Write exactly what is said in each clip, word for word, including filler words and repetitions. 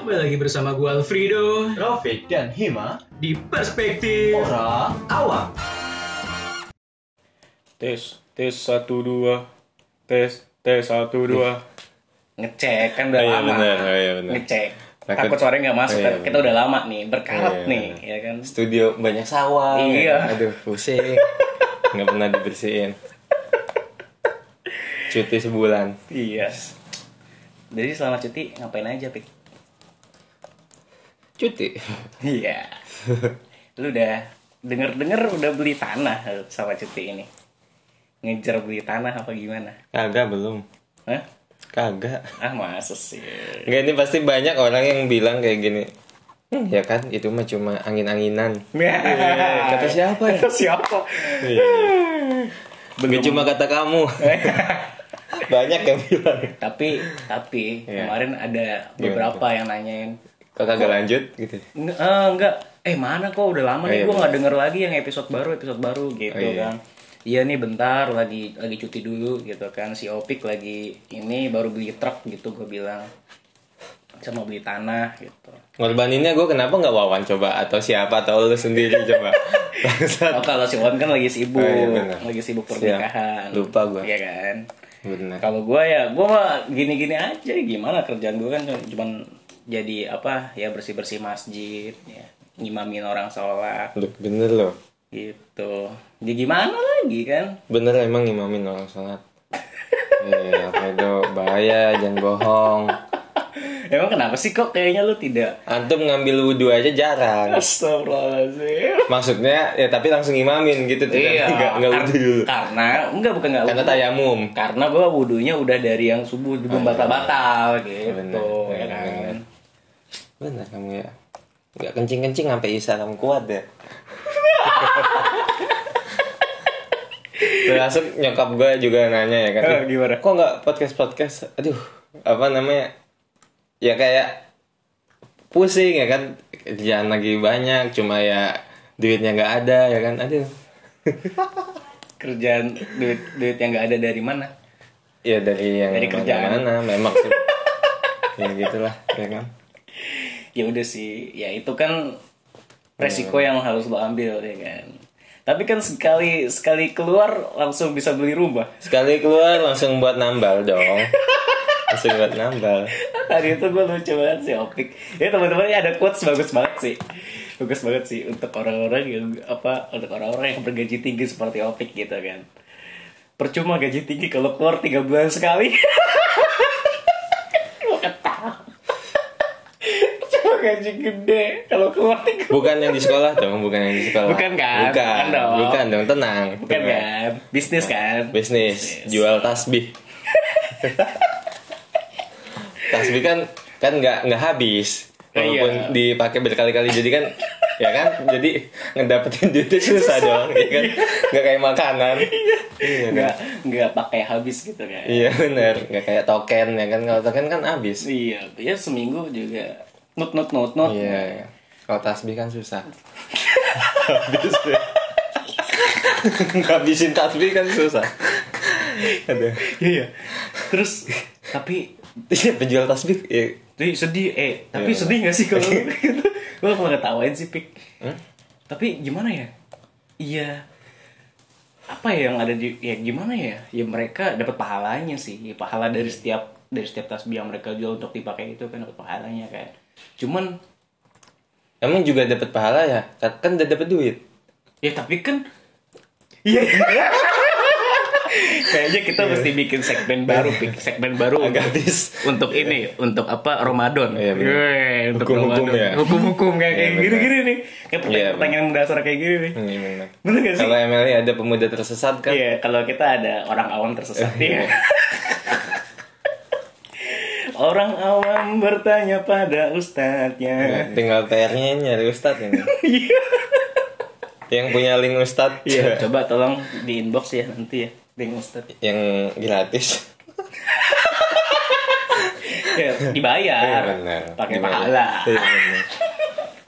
Kembali lagi bersama gue Alfredo, Rafiq dan Hima di Perspektif Orang Awam. Tes, tes satu dua, tes, tes satu dua. Ngecek kan udah Oh, iya, lama. bener. Oh, iya, bener. Ngecek. Takut- Takut suaranya nggak masuk. Oh, iya, kan. Kita bener. udah lama nih berkarat Iya, nih, bener. ya kan. Studio banyak sawah. Iya. Aduh, pusing. Nggak pernah dibersihin. Cuti sebulan. Iya. Jadi selama cuti ngapain aja, Pik? Cuti. Iya. Lu udah denger-denger udah beli tanah sama cuti ini. Ngejar beli tanah apa gimana? Kagak belum. Hah? Kagak. Ah, masa sih? Enggak, ini pasti banyak orang yang bilang kayak gini. Hmm, ya kan, itu mah cuma angin-anginan. Kata siapa ya? Kata siapa? Iya. Belum cuma kata kamu. Banyak yang bilang. tapi tapi Iya. kemarin ada beberapa yang nanyain, Kok kagak lanjut gitu. Nggak, eh, enggak, eh mana kok udah lama Oh, nih iya, gue nggak bener. denger lagi yang episode baru episode baru gitu Oh, iya. kan. Iya nih bentar lagi lagi cuti dulu gitu kan, si Opik lagi ini baru beli truk gitu gue bilang, sama beli tanah gitu. Ngorbaninnya gue kenapa nggak Wawan coba atau siapa atau lu sendiri coba. Bangsat. Oh kalau si Wan kan lagi sibuk, Oh, iya, bener. lagi sibuk Siap. pernikahan. Lupa gua. Iya kan. Bener. Kalau gue ya gue mah gini-gini aja, gimana kerjaan gue kan cuman jadi apa ya, bersih-bersih masjid ya, ngimamin orang sholat Loh, bener loh. gitu. Ya gimana lagi kan? Bener emang ngimamin orang sholat. Eh, apa itu bahaya, jangan bohong. Emang kenapa sih kok kayaknya lu tidak? Antum ngambil wudhu aja jarang. Astagfirullahaladzim. Maksudnya ya tapi langsung ngimamin gitu tuh. Iya, Enggak enggak kar- wudhu dulu. Karena enggak bukan enggak Karena wudhu. tayamum. Karena gua wudhunya udah dari yang subuh belum Oh, batal-batal iya. gitu, Bener, ya bener, kan. bener. Bener kamu ya. Enggak kencing-kencing sampai isya kamu kuat ya. Termasuk nyokap gue juga nanya ya kan. Eh, gimana? Kok nggak podcast podcast? Aduh, apa namanya? Ya kayak pusing ya kan. Kerjaan lagi banyak, cuma ya duitnya nggak ada ya kan. Aduh. Kerjaan duit duit yang enggak ada dari mana? Ya dari yang Dari kerjaan. mana? Memang sih. Ya gitulah ya kan. Ya udah sih, ya itu kan resiko yang harus lo ambil ya kan. Tapi kan sekali sekali keluar langsung bisa beli rumah. Sekali keluar langsung buat nambal dong. Langsung buat nambal. Tadi itu gue lucu banget sih Opik. Ya teman-teman ini ada quotes bagus banget sih. Bagus banget sih untuk orang-orang yang apa untuk orang-orang yang bergaji tinggi seperti Opik gitu kan. Percuma gaji tinggi kalau keluar tiga bulan sekali. Gue ketawa. Percuma gaji gede kalau keluar tiga bulan. Bukan yang di sekolah dong, bukan yang di sekolah. Bukan kan? Bukan, Bukan dong. bukan dong, tenang. Bukan tenang. kan? Bisnis kan? Bisnis, jual tasbih. Tasbih kan kan nggak nggak habis. Walaupun Iya. dipakai berkali-kali jadi kan ya kan jadi ngedapetin duitnya susah dong ya kan nggak kayak makanan iya kan? Nggak nggak pakai habis gitu kan? Iya benar nggak kayak token ya kan kalau token kan habis Iya, ya seminggu juga nut nut nut nut. iya kalau tasbih kan susah habis ngabisin tasbih kan susah aduh Iya. Terus tapi iya penjual tasbih ya. Tapi sedih, eh tapi Iya. sedih gak sih kalau gitu? Gue malah ketawain sih Pik. Hmm? Tapi gimana ya? Iya. Apa ya yang ada di ya gimana ya? Ya mereka dapat pahalanya sih. Ya, pahala dari setiap dari setiap tasbih yang mereka jual untuk dipakai itu kan dapat pahalanya kan. Cuman Emang juga dapat pahala ya? Kan udah dapat duit. ya tapi kan iya. Kayaknya kita mesti bikin segmen baru, Pik. Segmen baru Agak untuk, habis. untuk ini, untuk apa Ramadan. Iya, bener. Yeay, untuk Hukum-hukum Ramadan. ya. Hukum-hukum kayak Iya, kayak bener. gini-gini nih. Kayak pertanyaan, Iya, pertanyaan mendasar kayak gini nih. Iya benar. Bener gak sih? Kalau M L I ada pemuda tersesat kan? Iya, kalau kita ada orang awam tersesat ya. Orang awam bertanya pada ustadznya. Ya, tinggal P R-nya nyari ustadz ini. Iya. Yang punya link ustadz. Iya, coba tolong di inbox ya nanti ya, link ustadz. Yang gratis. Ya, dibayar. Iya, benar. Pakai Dibayar. pahala. Iya benar.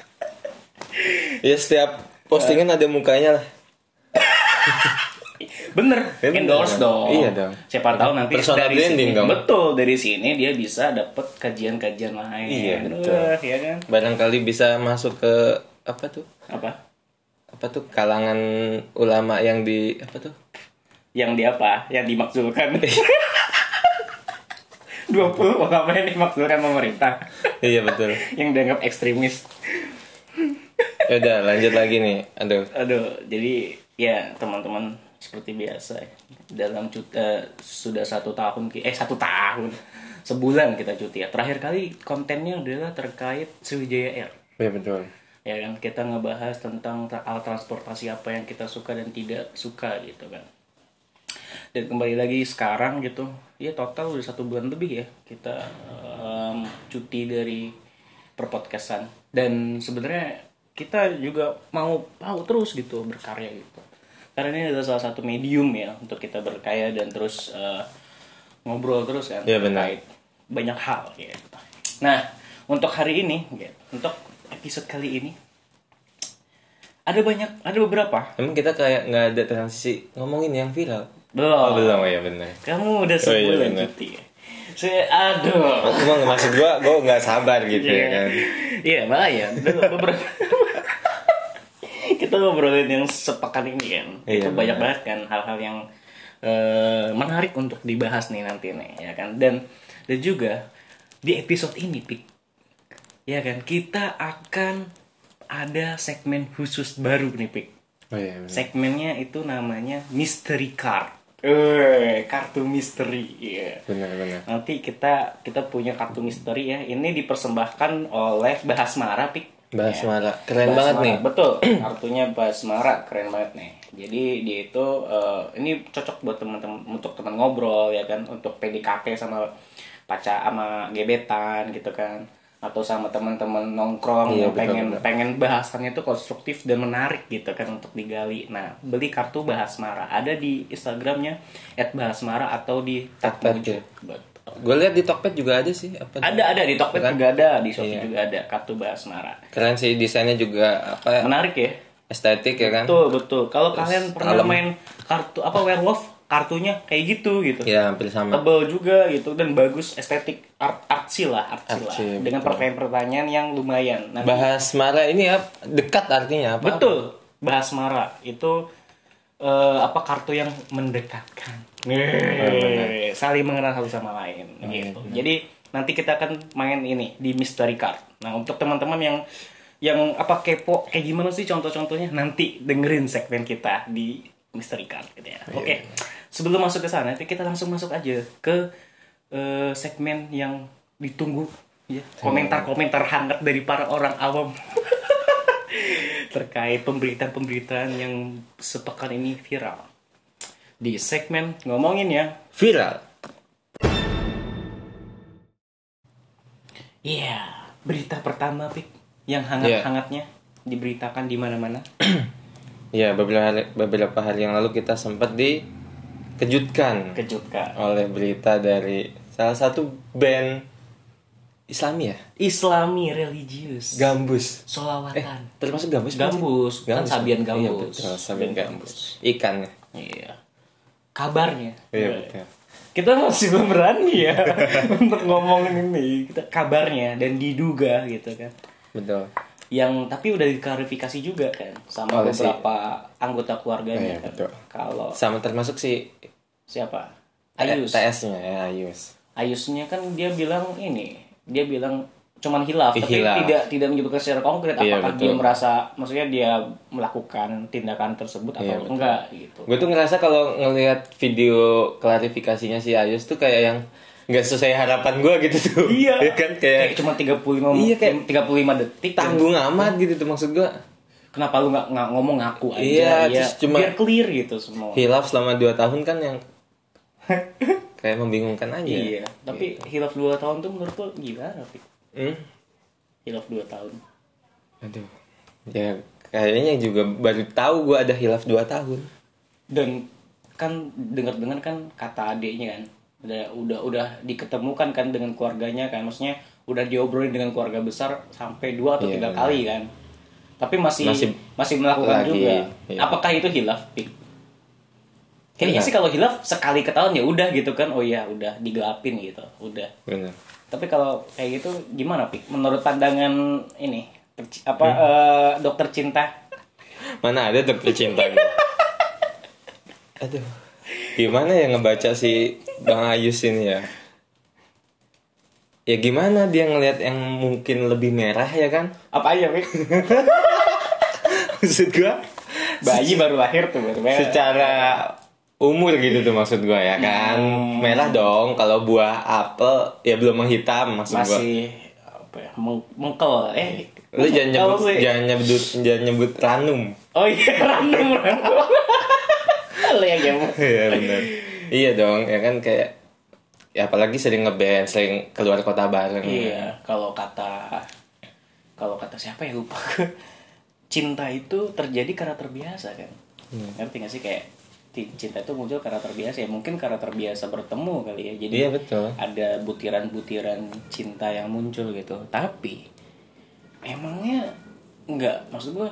Ya setiap postingan ada mukanya lah. Bener, Ya, bener, endorse kan? dong. Iya dong. Siapa tahu nanti Personal dari branding sini, dong. betul dari sini dia bisa dapet kajian-kajian lain. Iya, betul. Wah, ya kan? Barangkali bisa masuk ke apa tuh? Apa? Apa tuh kalangan ulama yang di apa tuh? Yang di apa? Yang dimaksudkan. dua puluh ulama yang dimaksudkan pemerintah. Iya betul. Yang dianggap ekstremis. Ya udah lanjut lagi nih. Aduh. Aduh, jadi ya teman-teman seperti biasa ya. Dalam cuti eh, sudah satu tahun ki- eh satu tahun sebulan kita cuti ya. Terakhir kali kontennya adalah terkait Sriwijaya Air. Iya betul. Ya kan kita ngebahas tentang tra- alat transportasi apa yang kita suka dan tidak suka gitu kan. Dan kembali lagi sekarang gitu, ya total udah satu bulan lebih ya kita em, cuti dari perpodcastan. Dan sebenarnya kita juga mau mau terus gitu berkarya gitu. Karena ini adalah salah satu medium ya untuk kita berkarya dan terus eh, ngobrol terus kan Iya, benar. terkait banyak hal gitu. Nah, untuk hari ini, gitu, untuk episode kali ini ada banyak, ada beberapa. Emang kita kayak nggak ada transisi ngomongin yang viral. Belum. Oh belum ya benar. Kamu udah Oh, iya, sebulan benar. cuti ya. Saya aduh. Cuma maksud gua, gua nggak sabar gitu ya kan. Iya, makanya beberapa kita ngobrolin yang sepekan ini kan. Iya, Itu banyak benar. banget kan hal-hal yang eh, menarik untuk dibahas nih nanti nih ya kan. Dan dan juga di episode ini Pik. Ya kan, kita akan ada segmen khusus baru nih Pik. Oh iya benar. Segmennya itu namanya Mystery Card. Eh, kartu misteri. Iya. Benar-benar. Nanti kita kita punya kartu misteri ya. Ini dipersembahkan oleh Bahasmara, Pik. Bahasmara. Ya. Keren banget nih. Betul. Kartunya Bahasmara keren banget nih. Jadi dia itu eh, ini cocok buat teman-teman untuk teman ngobrol ya kan, untuk P D K T sama pacar sama gebetan gitu kan. Atau sama teman-teman nongkrong Iya, yang betul, pengen betul. pengen bahasannya itu konstruktif dan menarik gitu kan untuk digali. Nah, beli kartu Bahasmara ada di Instagramnya et bahasmara atau di Tokped, Takmojo. ya. Betul. Gue lihat di Tokped juga ada sih. Apa Ada ada di Tokped Kan? juga ada, di Shopee Iya. juga ada kartu Bahasmara. Keren sih desainnya juga apa Menarik ya? estetik ya kan. Betul, betul. Kalau Terus kalian pernah kalem. main kartu apa werewolf, kartunya kayak gitu gitu. Ya hampir sama. Tebal juga gitu dan bagus, estetik art artsy lah, artsy lah. Artsy, Dengan betul. pertanyaan-pertanyaan yang lumayan. Nanti- Bahasmara ini ya dekat artinya apa? Betul. Bahasmara itu eh, apa kartu yang mendekatkan. Nih, saling mengenal satu sama lain gitu. Jadi nanti kita akan main ini di mystery card. Nah, untuk teman-teman yang yang apa kepo kayak gimana sih contoh-contohnya, nanti dengerin segmen kita di mystery card gitu ya. Oke. Sebelum masuk ke sana, nanti kita langsung masuk aja ke eh, segmen yang ditunggu ya. Komentar-komentar hangat dari para orang awam. Terkait pemberitaan-pemberitaan yang sepekan ini viral. Di segmen ngomongin ya. Viral. Iya, berita pertama Pik yang hangat-hangatnya diberitakan di mana-mana. Ya beberapa hari, beberapa hari yang lalu kita sempat dikejutkan Kejutkan. oleh berita dari salah satu band Islami ya, Islami religius. Gambus. Eh, Solawatan. termasuk Gambus? Gambus, kan Sabian Iya Gambus. betul, Sabian Sabian Gambus. Ikan ya. Iya. Kabarnya. Iya betul. Kita masih belum berani ya untuk ngomongin ini. Kita kabarnya dan diduga gitu kan. Betul. Yang tapi udah diklarifikasi juga kan sama Oleh si- beberapa anggota keluarganya Iya, kan. betul. Kalau Sama termasuk si siapa? Ayus. T S-nya ya, Ayus. Ayusnya kan dia bilang ini, dia bilang cuman hilaf, Ih, tapi hilaf. tidak tidak menyebutkan secara konkret Iya, apakah betul. dia merasa, maksudnya dia melakukan tindakan tersebut atau Iya, betul. enggak gitu. Gue tuh ngerasa kalau ngelihat video klarifikasinya si Ayus tuh kayak yang nggak sesuai harapan gue gitu tuh. Iya. Ya kan Kayak kayak cuma tiga puluh lima Iya, kayak tiga puluh lima detik. tanggung amat gitu tuh maksud gue. Kenapa lu nggak nggak ngomong ngaku aja? Iya, ya, terus cuma- biar clear gitu semua. Hilaf selama dua tahun kan yang kayak membingungkan aja. Iya, tapi hilaf dua tahun tuh menurut lu gimana, Pik? Hmm? Hilaf dua tahun. Aduh. Ya kayaknya juga baru tahu gue ada hilaf dua tahun. Dan kan dengar-dengar kan kata adiknya kan udah udah udah diketemukan kan dengan keluarganya kan, maksudnya udah diobrolin dengan keluarga besar sampai dua atau Iya, tiga benar. kali kan, tapi masih masih, Masih melakukan lagi, juga. iya. Apakah itu hilaf, Pik? Kayaknya Benar. sih kalau hilaf sekali ketahuan ya udah gitu kan. Oh iya, udah digelapin gitu. Udah. Benar. Tapi kalau kayak gitu gimana, Pik? Menurut pandangan ini perci- apa Hmm. eh, dokter cinta? Mana ada dokter cinta gitu. Aduh. Gimana ya ngebaca si Bang Ayus ini ya? Ya gimana dia ngelihat yang mungkin lebih merah ya kan? Apa aja, Pik? Maksud gua Bayi baru lahir tuh baru merah. secara umur gitu tuh maksud gua ya kan. Hmm. Merah dong kalau buah apel ya belum menghitam maksud gua. Masih apa ya? Meng- mengkel eh Lu jangan mengkel nyebut sih. jangan nyebut jangan nyebut ranum. Oh iya, random random. Lu yang game. Iya benar. Iya dong, ya kan kayak ya apalagi sering ngeband, sering keluar kota bareng. Iya, kalau kata kalau kata siapa ya lupa. Cinta itu terjadi karena terbiasa kan. Hmm. Ngerti gak sih kayak ti- cinta itu muncul karena terbiasa ya, mungkin karena terbiasa bertemu kali ya. Jadi Iya, betul. ada butiran-butiran cinta yang muncul gitu. Tapi emangnya enggak, maksud gua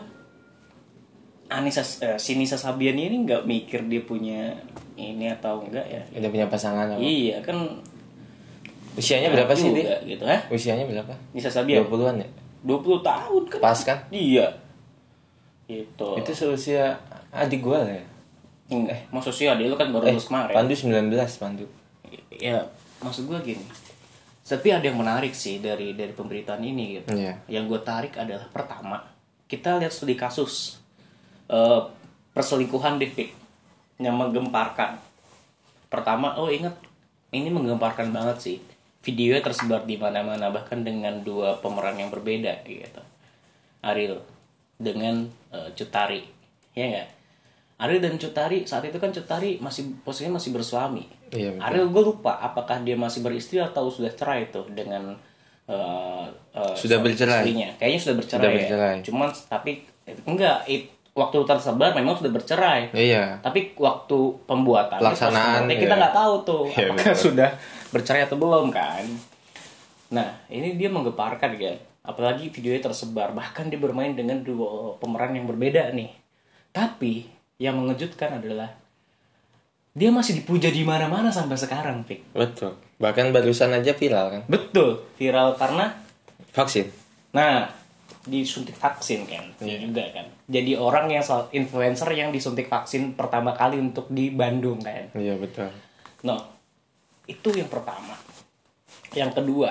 Anissa eh, si Nisa Sabian ini nggak mikir dia punya ini atau enggak ya? Udah punya pasangan apa? Iya kan. Usianya berapa sih juga, dia? gitu, hah? Usianya berapa? Nisa Sabian dua puluhan ya? dua puluh tahun kan. Pas kan? Iya. Gitu. Itu seusia adik gua lah ya. eh maksud sih dia lu kan baru Eh, lulus kemarin. Pandu sembilan belas, Pandu. Ya, maksud gua gini. Tapi ada yang menarik sih dari dari pemberitaan ini gitu. Iya. Yang gue tarik adalah pertama, kita lihat studi kasus eh, perselingkuhan deh, Pik, yang menggemparkan. Pertama, oh ingat, ini menggemparkan banget sih. Videonya tersebar di mana-mana bahkan dengan dua pemeran yang berbeda gitu. Ariel dengan eh, Cut Tari, ya nggak? Ariel dan Cut Tari saat itu kan Cut Tari masih posisinya masih bersuami. Iya, betul. Ariel gue lupa apakah dia masih beristri atau sudah cerai tuh dengan eh, eh, Sudah suami bercerai. istrinya. Kayaknya sudah bercerai. Sudah ya. bercerai. Cuman tapi enggak it, waktu tersebar memang sudah bercerai. Iya. Tapi waktu pembuatan Pelaksanaan, kita iya. nggak tahu tuh Iya, apakah betul. sudah bercerai atau belum kan. Nah ini dia menggemparkan kan. Apalagi videonya tersebar bahkan dia bermain dengan dua pemeran yang berbeda nih. Tapi yang mengejutkan adalah dia masih dipuja di mana-mana sampai sekarang, Pik. Betul. Bahkan barusan aja viral kan. Betul, viral karena Vaksin. nah disuntik vaksin kan, dia juga kan. Jadi orang yang salah influencer yang disuntik vaksin pertama kali untuk di Bandung kan. Iya, betul. No, itu yang pertama. Yang kedua,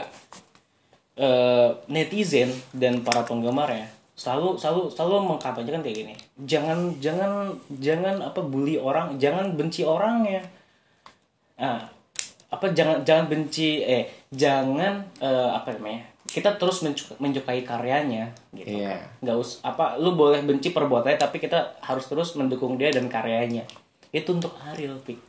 eh, netizen dan para penggemarnya selalu selalu selalu mengkampanyekan kayak gini. Jangan jangan jangan apa bully orang, jangan benci orangnya. Ah, apa jangan jangan benci eh jangan eh, apa namanya? Kita terus mencu- menyukai karyanya gitu Iya. kan. Nggak us apa lu boleh benci perbuatannya tapi kita harus terus mendukung dia dan karyanya. Itu untuk Ariel, Pik.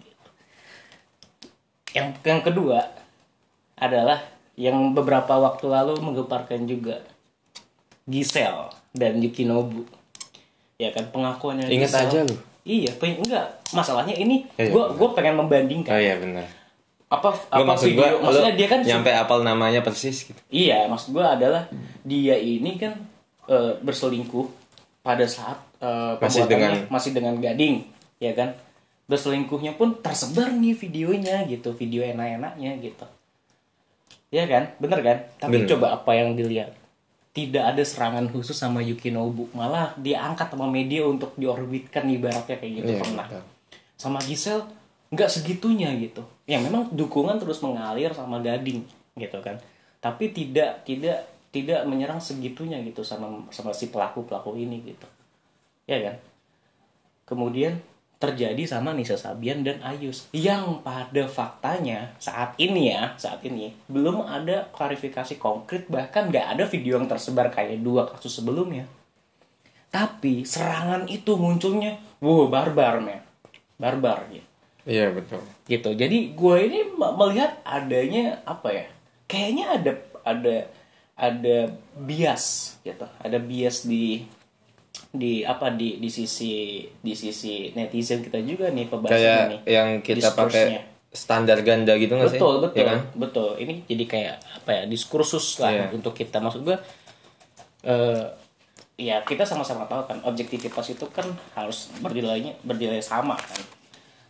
Yang yang kedua adalah yang beberapa waktu lalu menggemparkan juga Giselle dan Yukinobu. Ya kan pengakuannya Ingat Giselle. aja lu. Iya, pengen enggak. Masalahnya ini Iya, gue gue pengen membandingkan. Oh iya benar. Apa Gua apa maksud video gua, maksudnya lu dia kan nyampe apal namanya persis gitu. iya, maksud gue adalah dia ini kan eh, berselingkuh pada saat eh, Masih pembuatannya dengan- masih dengan gading, ya kan? Berselingkuhnya pun tersebar nih videonya gitu, video enak-enaknya gitu. Ya kan? Bener kan? Tapi Bener. coba apa yang dilihat? Tidak ada serangan khusus sama Yukinobu, malah diangkat sama media untuk diorbitkan ibaratnya kayak gitu Iya, pernah. betul. Sama Giselle nggak segitunya gitu. Ya memang dukungan terus mengalir sama Gading gitu kan. Tapi tidak tidak tidak menyerang segitunya gitu sama sama si pelaku-pelaku ini gitu. Ya kan? Kemudian terjadi sama Nisa Sabian dan Ayus yang pada faktanya saat ini ya saat ini belum ada klarifikasi konkret, bahkan nggak ada video yang tersebar kayak dua kasus sebelumnya. Tapi serangan itu munculnya wow barbar men, barbar gitu. Iya, betul. Gitu. Jadi gue ini m- melihat adanya apa ya? Kayaknya ada ada ada bias gitu. Ada bias di di apa di di sisi di sisi netizen kita juga nih pembahasannya Kayak nih. yang kita Discourse-nya. pakai standar ganda gitu nggak sih? Betul, betul, Ya kan? betul. Ini jadi kayak apa ya? Diskursus lah Iya. untuk kita. Maksud gue eh ya kita sama-sama tahu kan objektivitas itu kan harus berdilainya berdilai sama kan.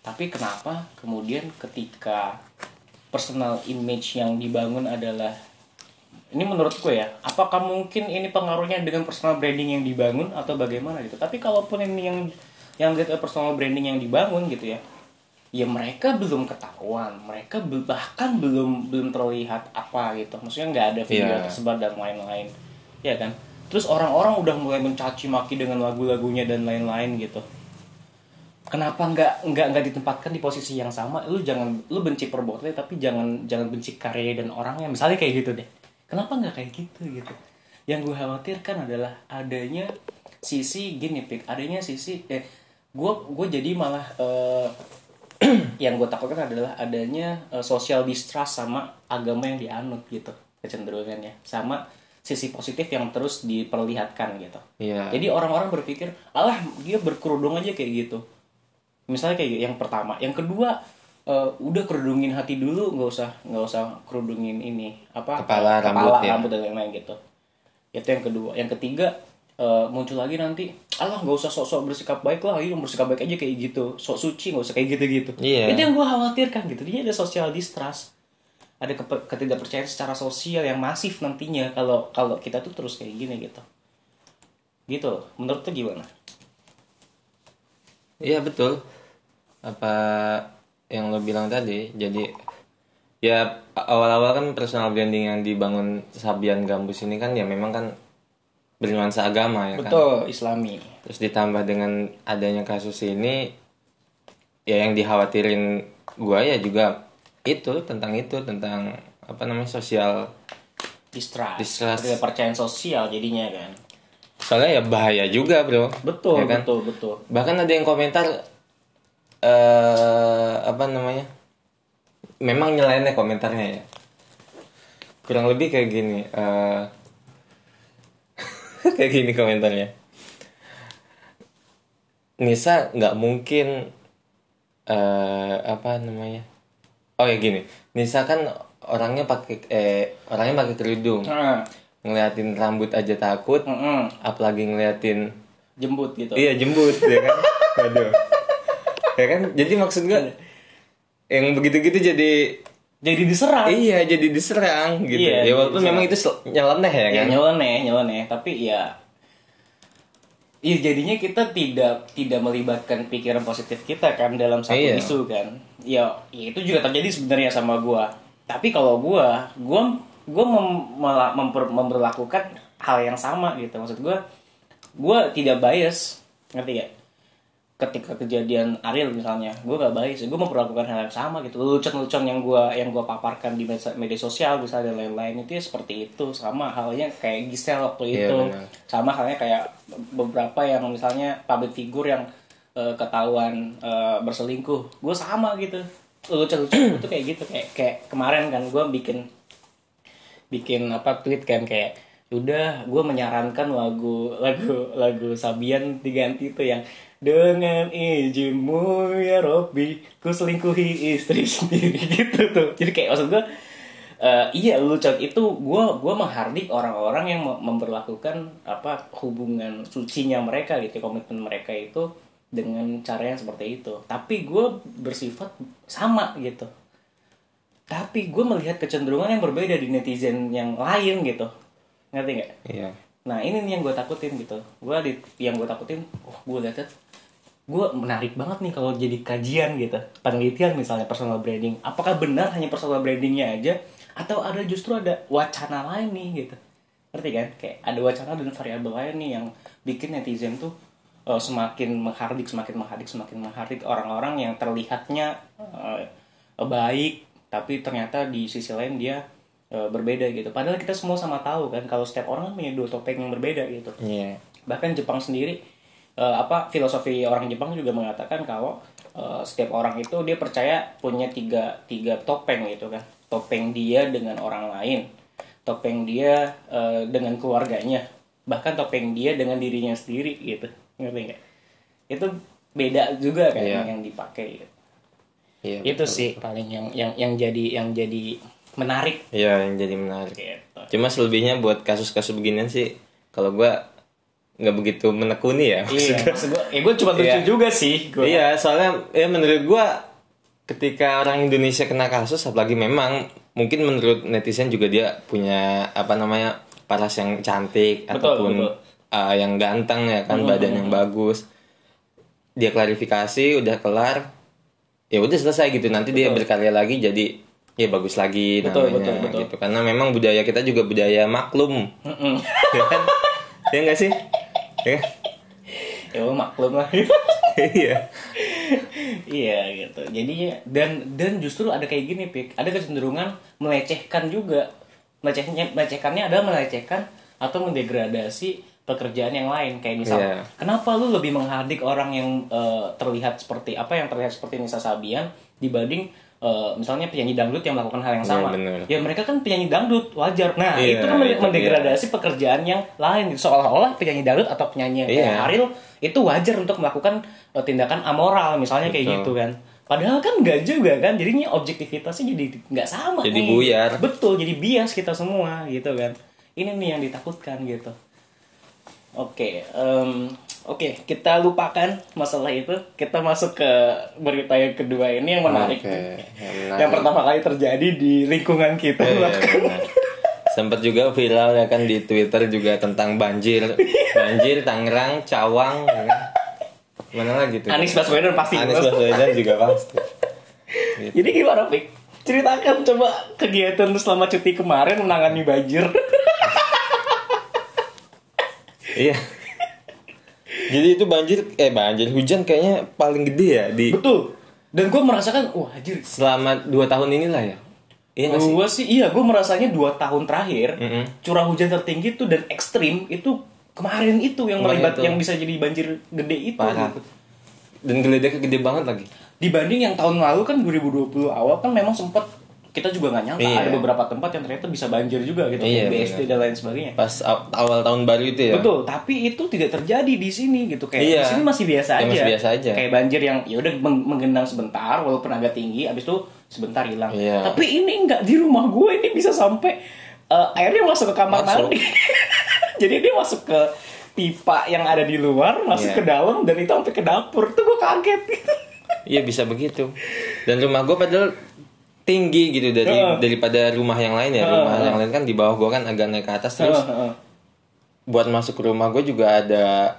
Tapi kenapa kemudian ketika personal image yang dibangun adalah, ini menurutku ya, apakah mungkin ini pengaruhnya dengan personal branding yang dibangun atau bagaimana gitu. Tapi kalaupun ini yang yang gitu personal branding yang dibangun gitu ya, ya mereka belum ketahuan, mereka be- bahkan belum belum terlihat apa gitu, maksudnya nggak ada video Yeah. tersebar dan lain-lain, ya kan. Terus orang-orang udah mulai mencaci maki dengan lagu-lagunya dan lain-lain gitu. Kenapa nggak nggak nggak ditempatkan di posisi yang sama? Lu jangan, lu benci perbuatannya tapi jangan jangan benci karya dan orangnya, misalnya kayak gitu deh. Kenapa nggak kayak gitu gitu? Yang gue khawatirkan adalah adanya sisi gini pik, adanya sisi eh gue gue jadi malah eh, yang gue takutkan adalah adanya uh, social distrust sama agama yang dianut gitu, kecenderungannya sama sisi positif yang terus diperlihatkan gitu. Iya. Jadi orang-orang berpikir, alah dia berkerudung aja kayak gitu. Misalnya kayak gitu, yang pertama, yang kedua uh, udah kerudungin hati dulu, nggak usah nggak usah kerudungin ini apa Kepala, kepala rambut, ya. rambut dan lain-lain gitu. Itu yang kedua. Yang ketiga uh, muncul lagi nanti, alah nggak usah sok-sok bersikap baik lah, ayo bersikap baik aja kayak gitu, sok suci nggak usah kayak gitu-gitu. Iya. Itu yang gue khawatirkan gitu. Dia ada social distrust, ada kepe- ketidakpercayaan secara sosial yang masif nantinya kalau kalau kita tuh terus kayak gini gitu. Gitu. Menurut tuh gimana? Iya betul. Apa yang lo bilang tadi. Jadi ya awal-awal kan personal branding yang dibangun Sabian Gambus ini kan ya memang kan bernuansa agama ya kan. Betul, Islami. Terus ditambah dengan adanya kasus ini, ya yang dikhawatirin gua ya juga itu tentang itu tentang apa namanya sosial Distrust. Distrust. Ketidakpercayaan sosial jadinya kan. soalnya ya bahaya juga bro. Betul, Ya kan? betul, betul. Bahkan ada yang komentar eh apa namanya, memang nyeleneh komentarnya ya, kurang lebih kayak gini eh kayak gini komentarnya. Nisa nggak mungkin eh apa namanya, oh ya gini, Nisa kan orangnya pakai eh orangnya pakai kerudung, Nah, ngeliatin rambut aja takut, mm-mm. apalagi ngeliatin Jembut gitu. iya jembut ya kan. Aduh, ya kan, jadi maksud gue yang begitu-gitu jadi Jadi diserang. iya jadi diserang gitu. Iya, Ya walaupun diserang. memang itu sel- nyeleneh ya Ya, kan. nyeleneh, nyeleneh, tapi ya Iya jadinya kita tidak tidak melibatkan pikiran positif kita kan dalam satu Iya. isu kan. Ya, ya itu juga terjadi sebenarnya sama gua. Tapi kalau gua, gua gua mem- mela- memper- memperlakukan hal yang sama gitu. Maksud gua, gua tidak bias, ngerti gak? Ketika kejadian Ariel misalnya, gue gak bias, gue memperlakukan hal yang sama gitu. Lelucon-lelucon yang gue yang gue paparkan di media, media sosial misalnya dan lain-lain itu ya seperti itu. Sama halnya kayak Gisel waktu Iya, itu. benar. Sama halnya kayak beberapa yang misalnya public figure yang eh, ketahuan eh, berselingkuh. Gue sama gitu. Lelucon-lelucon itu kayak gitu. Kayak kayak kemarin kan gue bikin bikin apa tweet kan kayak udah gue menyarankan lagu lagu lagu Sabian diganti tuh yang dengan izinmu ya Robby ku selingkuhi istri sendiri gitu tuh. Jadi kayak maksud gue eh, iya lucu itu gue gue menghardik orang-orang yang mem- memperlakukan apa hubungan sucinya mereka gitu, komitmen mereka itu dengan cara yang seperti itu. Tapi gue bersifat sama gitu. Tapi gue melihat kecenderungan yang berbeda di netizen yang lain gitu. Ngerti nggak? Iya. Nah ini nih yang gue takutin gitu. Gue di yang gue takutin, oh gue lihat gue menarik banget nih kalau jadi kajian gitu, penelitian misalnya personal branding. Apakah benar hanya personal brandingnya aja, atau ada justru ada wacana lain nih gitu? Ngerti kan? Kayak ada wacana dan variabel lain nih yang bikin netizen tuh uh, semakin menghardik, semakin menghardik, semakin menghardik orang-orang yang terlihatnya uh, baik, tapi ternyata di sisi lain dia uh, berbeda gitu. Padahal kita semua sama tahu kan kalau setiap orang kan punya dua topeng yang berbeda gitu. Iya. Bahkan Jepang sendiri uh, apa filosofi orang Jepang juga mengatakan kalau uh, setiap orang itu dia percaya punya tiga tiga topeng gitu kan. Topeng dia dengan orang lain, topeng dia uh, dengan keluarganya, bahkan topeng dia dengan dirinya sendiri gitu. Ngerti nggak? Itu beda juga kan Iya. yang dipakai gitu. Iya. Itu betul. sih paling yang yang yang jadi yang jadi menarik Iya yang jadi menarik. gitu. Cuma selebihnya buat kasus-kasus beginian sih, kalau gua nggak begitu menekuni ya. Iya, maksud gue, ya gue cuma lucu Iya. juga sih. Gua. Iya, soalnya ya menurut gua ketika orang Indonesia kena kasus, apalagi memang mungkin menurut netizen juga dia punya apa namanya paras yang cantik Betul, ataupun betul. uh, yang ganteng ya kan, Hmm, badan hmm, yang bagus. Dia klarifikasi, udah kelar, ya udah selesai gitu. Nanti dia Betul. berkarya lagi jadi ya bagus lagi Betul, namanya betul, betul. gitu. Karena memang budaya kita juga budaya maklum, Mm-mm. ya kan? Ya nggak sih? Ya. Ya lo maklum lah. Iya. Iya gitu. Jadinya dan dan justru ada kayak gini, Pik. Ada kecenderungan melecehkan juga. Melecehkannya melecehkannya adalah melecehkan atau mendegradasi pekerjaan yang lain. Kayak misal, Iya. kenapa lu lebih menghardik orang yang eh, terlihat seperti apa yang terlihat seperti Nisa Sabian dibanding eh, misalnya penyanyi dangdut yang melakukan hal yang Iya, sama. bener. Ya mereka kan penyanyi dangdut, wajar. Nah, Iya, itu kan itu mendegradasi pekerjaan yang lain. Seolah-olah penyanyi dangdut atau penyanyi yang kayak Iya. Ariel itu wajar untuk melakukan eh, tindakan amoral misalnya kayak Betul. gitu kan. Padahal kan enggak juga kan. Jadinya objektivitasnya jadi nggak sama Jadi nih. buyar. Betul, jadi bias kita semua gitu kan. Ini nih yang ditakutkan gitu. Oke, em, oke, kita lupakan masalah itu. Kita masuk ke berita yang kedua ini yang menarik. Oke, yang menarik. Yang pertama kali terjadi di lingkungan kita. Iya, bahkan. benar. Sempat juga viral ya kan di Twitter juga tentang banjir, banjir Tangerang, Cawang, ya kan? Mana lagi tuh? Anies Baswedan pasti. Anies Baswedan juga pasti. Gitu. Jadi gimana, Pik? Ceritakan coba kegiatan lu selama cuti kemarin menangani banjir. Iya. Jadi itu banjir, eh banjir hujan kayaknya paling gede ya di Betul. Dan gue merasakan, wah anjir. selama dua tahun inilah ya. Iya nggak sih? Gue sih, iya gue merasanya dua tahun terakhir Mm-mm. curah hujan tertinggi tuh dan ekstrim itu kemarin itu yang Kemarin melibat itu. yang bisa jadi banjir gede itu. Parah. gitu. Dan geledeknya gede banget lagi. Dibanding yang tahun lalu kan dua ribu dua puluh awal kan memang sempat kita juga nggak nyangka Iya. ada beberapa tempat yang ternyata bisa banjir juga gitu, Iya, B S D benar. dan lain sebagainya. Pas aw- awal tahun baru itu ya. Betul, tapi itu tidak terjadi di sini gitu kayak Iya. di sini masih biasa Ya, aja. masih biasa aja. Kayak banjir yang ya udah meng- menggenang sebentar walaupun agak tinggi, abis itu sebentar hilang. Iya. Tapi ini enggak, di rumah gue ini bisa sampai eh, airnya masuk ke kamar Masuk. mandi. Jadi dia masuk ke pipa yang ada di luar, masuk Iya. ke dalam dan itu sampai ke dapur. Tuh gue kaget gitu. Iya bisa begitu. Dan rumah gue padahal tinggi gitu dari Heeh. daripada rumah yang lain ya. Heeh, Rumah heeh. yang lain kan di bawah gue kan agak naik ke atas terus. Heeh, heeh. Buat masuk ke rumah gue juga ada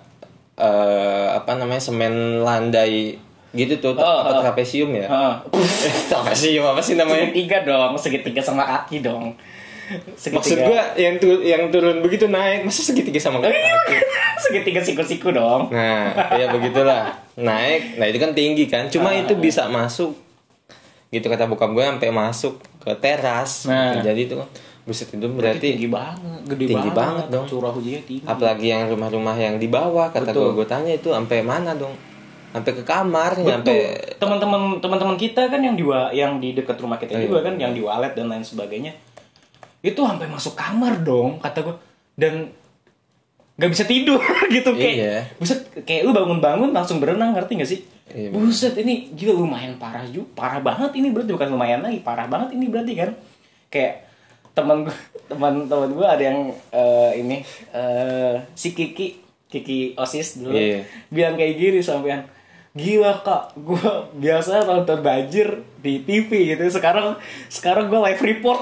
eh, apa namanya semen landai gitu tuh Oh, apa oh. trapesium ya. Heeh. Trapesium apa sih namanya? Segitiga dong, segitiga sama kaki dong. Maksud gue yang tu yang turun begitu naik masa segitiga sama kaki. segitiga siku-siku dong. Nah, ya begitulah. Naik, nah itu kan tinggi kan. Cuma Ah. itu bisa masuk. Gitu kata bokap gue sampai masuk ke teras. Nah. Jadi itu kan buset itu Berarti berarti tinggi banget, gede tinggi banget dong. Curah hujannya tinggi. apalagi yang rumah-rumah yang di bawah kata gue Betul. gue tanya itu sampai mana dong? Sampai ke kamar, Betul. sampai Teman-teman teman-teman kita kan yang di wa- yang di dekat rumah kita Iya. juga kan yang di walet dan lain sebagainya. Itu sampai masuk kamar dong kata gue. Dan gak bisa tidur gitu kayak Iya. buset kayak lu bangun-bangun langsung berenang, ngerti gak sih? Iya, Buset ini gila lumayan parah juga, parah banget ini berarti, bukan lumayan lagi, parah banget ini berarti kan. Kayak teman gue teman-teman gue ada yang eh, ini eh, si Kiki Kiki OSIS dulu Iya. bilang kayak gini sampean, gila kak, gue biasa nonton banjir di T V gitu, sekarang sekarang gue live report.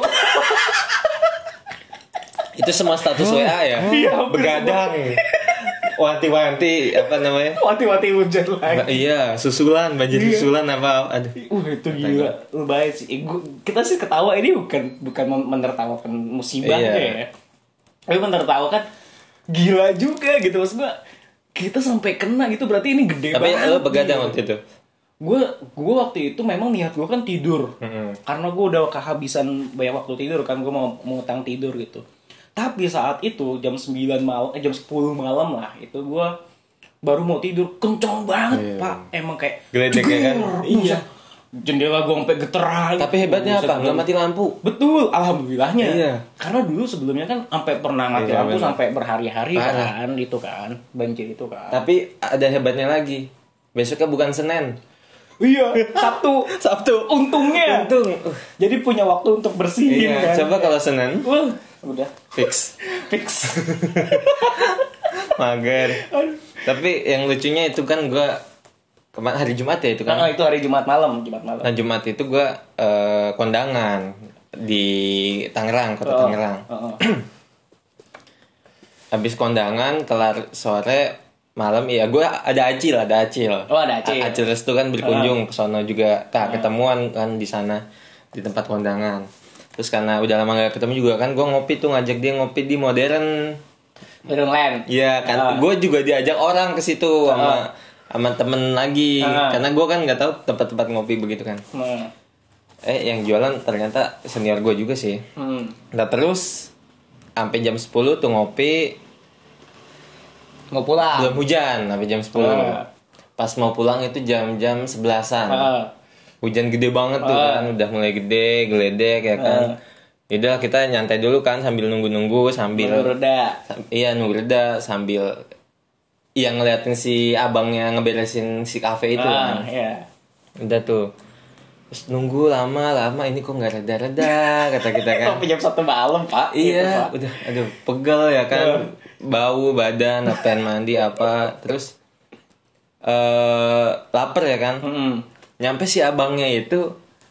itu semua status W A ya. Iya, hampir Begadang. Wanti-wanti apa namanya? Wati-wati hujan lagi. Ba- iya, susulan, banjir Iya. susulan apa aduh. Uh itu gila, lumayan sih. Eh, gua- kita sih ketawa ini bukan bukan mem- menertawakan musibahnya Iya. ya, tapi menertawakan gila juga gitu maksud gua. Kita sampai kena gitu berarti ini gede Tapi banget. lo begadang gitu. waktu itu. Gue gue waktu itu memang niat gue kan tidur, Mm-mm. karena gue udah kehabisan banyak waktu tidur kan, gue mau mengutang tidur gitu. Tapi saat itu jam sembilan malam, eh jam sepuluh malam lah, itu gue baru mau tidur, kenceng banget Iya. pak, emang kayak Geledeknya kan? jeger, Iya. buset. Jendela gue sampai geteran. Tapi hebatnya Buset, apa? Nggak mati lampu. Betul, alhamdulillahnya. Iya. Karena dulu sebelumnya kan sampai pernah mati Iya, lampu benar. sampai berhari-hari Parah. kan, itu kan, banjir itu kan. Tapi ada hebatnya lagi. Besoknya bukan Senin. Iya, Sabtu. Sabtu. Untungnya. Untung. Jadi punya waktu untuk bersihin Iya, kan. coba kalau Senin Wah, udah fix. fix. Mager. Tapi yang lucunya itu kan gue kemarin hari Jumat ya itu kan. Nah, itu hari Jumat malam, Jumat malam. Nah Jumat itu gue uh, kondangan di Tangerang, kota Oh, Tangerang. oh, oh. Habis kondangan kelar sore malam iya gue ada acil ada acil. Oh, ada acil. A- acil restu kan berkunjung ke sono juga. Tak ketemuan kan di sana di tempat kondangan. Terus karena udah lama gak ketemu juga kan gue ngopi tuh ngajak dia ngopi di modern. Modern Land. Iya kan Ah. gue juga diajak orang ke situ sama sama temen lagi Ah. karena gue kan nggak tahu tempat-tempat ngopi begitu kan. Hmm. Eh yang jualan ternyata senior gue juga sih. Hmm. Nah terus sampai jam sepuluh tuh ngopi. Mau pulang. Belum hujan sampai jam sepuluh. Ah. Pas mau pulang itu jam-jam sebelasan. Ah. Hujan gede banget tuh Ah. kan, udah mulai gede, geledek ya kan. Yaudah kita nyantai dulu kan sambil nunggu-nunggu sambil Nunggu reda. sam- iya nunggu reda sambil yang ngeliatin si abangnya ngeberesin si kafe itu Ah, kan. ya. Udah tuh. Terus nunggu lama-lama ini kok nggak reda-reda kata kita kan. Sampai jam satu malam, Pak. Gitu, Iya, Pak. udah aduh pegel ya kan. Bau badan, pengen mandi apa. Terus eh lapar ya kan. Hmm. Nyampe si abangnya itu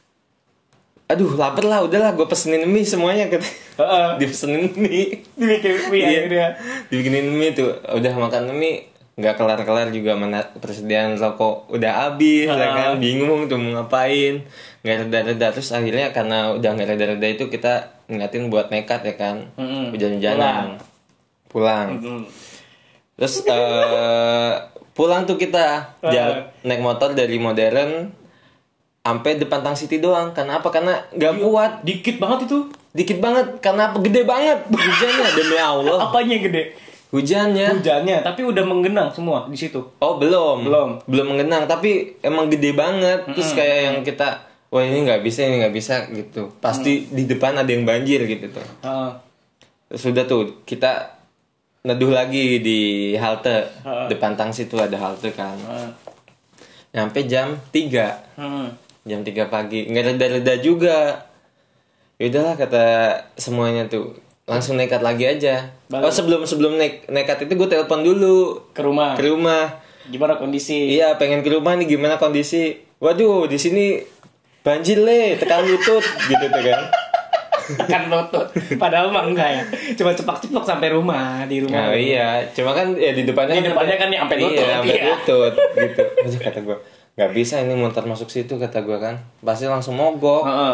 aduh lapar lah udahlah gue pesenin mie semuanya kata. Heeh. Dipesenin mie. Dibikin mie Iya. akhirnya. Dibikinin mie tuh udah makan mie nggak kelar-kelar juga mana persediaan rokok udah habis ya kan bingung tuh mau ngapain nggak reda-reda terus akhirnya karena udah nggak reda-reda itu kita ngeliatin buat nekat ya kan Mm-mm. hujan-hujanan pulang, Hmm. terus eh, pulang tuh kita jalan, naik motor dari modern sampai depan Tang City doang karena apa karena nggak kuat Dikit banget itu. dikit banget karena apa gede banget hujannya demi Allah Apanya yang gede? hujannya. Hujannya, tapi udah menggenang semua di situ. Oh belum, Belum. belum mengenang. Tapi emang gede banget. Terus kayak yang kita, wah ini nggak bisa, ini nggak bisa gitu. Pasti di depan ada yang banjir gitu tuh. Heeh. Sudah tuh kita neduh lagi di halte Heeh. depan Tang situ ada halte kan. Heeh. Nyampe jam tiga Hmm. jam tiga pagi nggak reda-reda juga. Yaudahlah kata semuanya tuh langsung nekat lagi aja. Baru. Oh sebelum sebelum nek, nekat itu gue telepon dulu Ke rumah. ke rumah. Gimana kondisi? Iya pengen ke rumah nih gimana kondisi. Waduh di sini banjir le tekan lutut gitu tuh kan. Tekan lutut. Padahal mah enggak ya. Cuma cepak-cepak sampai rumah di rumah. Nah iya cuma kan ya di depannya Di depannya kan nih sampai lutut, Iya sampai iya. lutut gitu. Aduh kata gue nggak bisa ini motor masuk situ kata gue kan. Pasti langsung mogok. Heeh.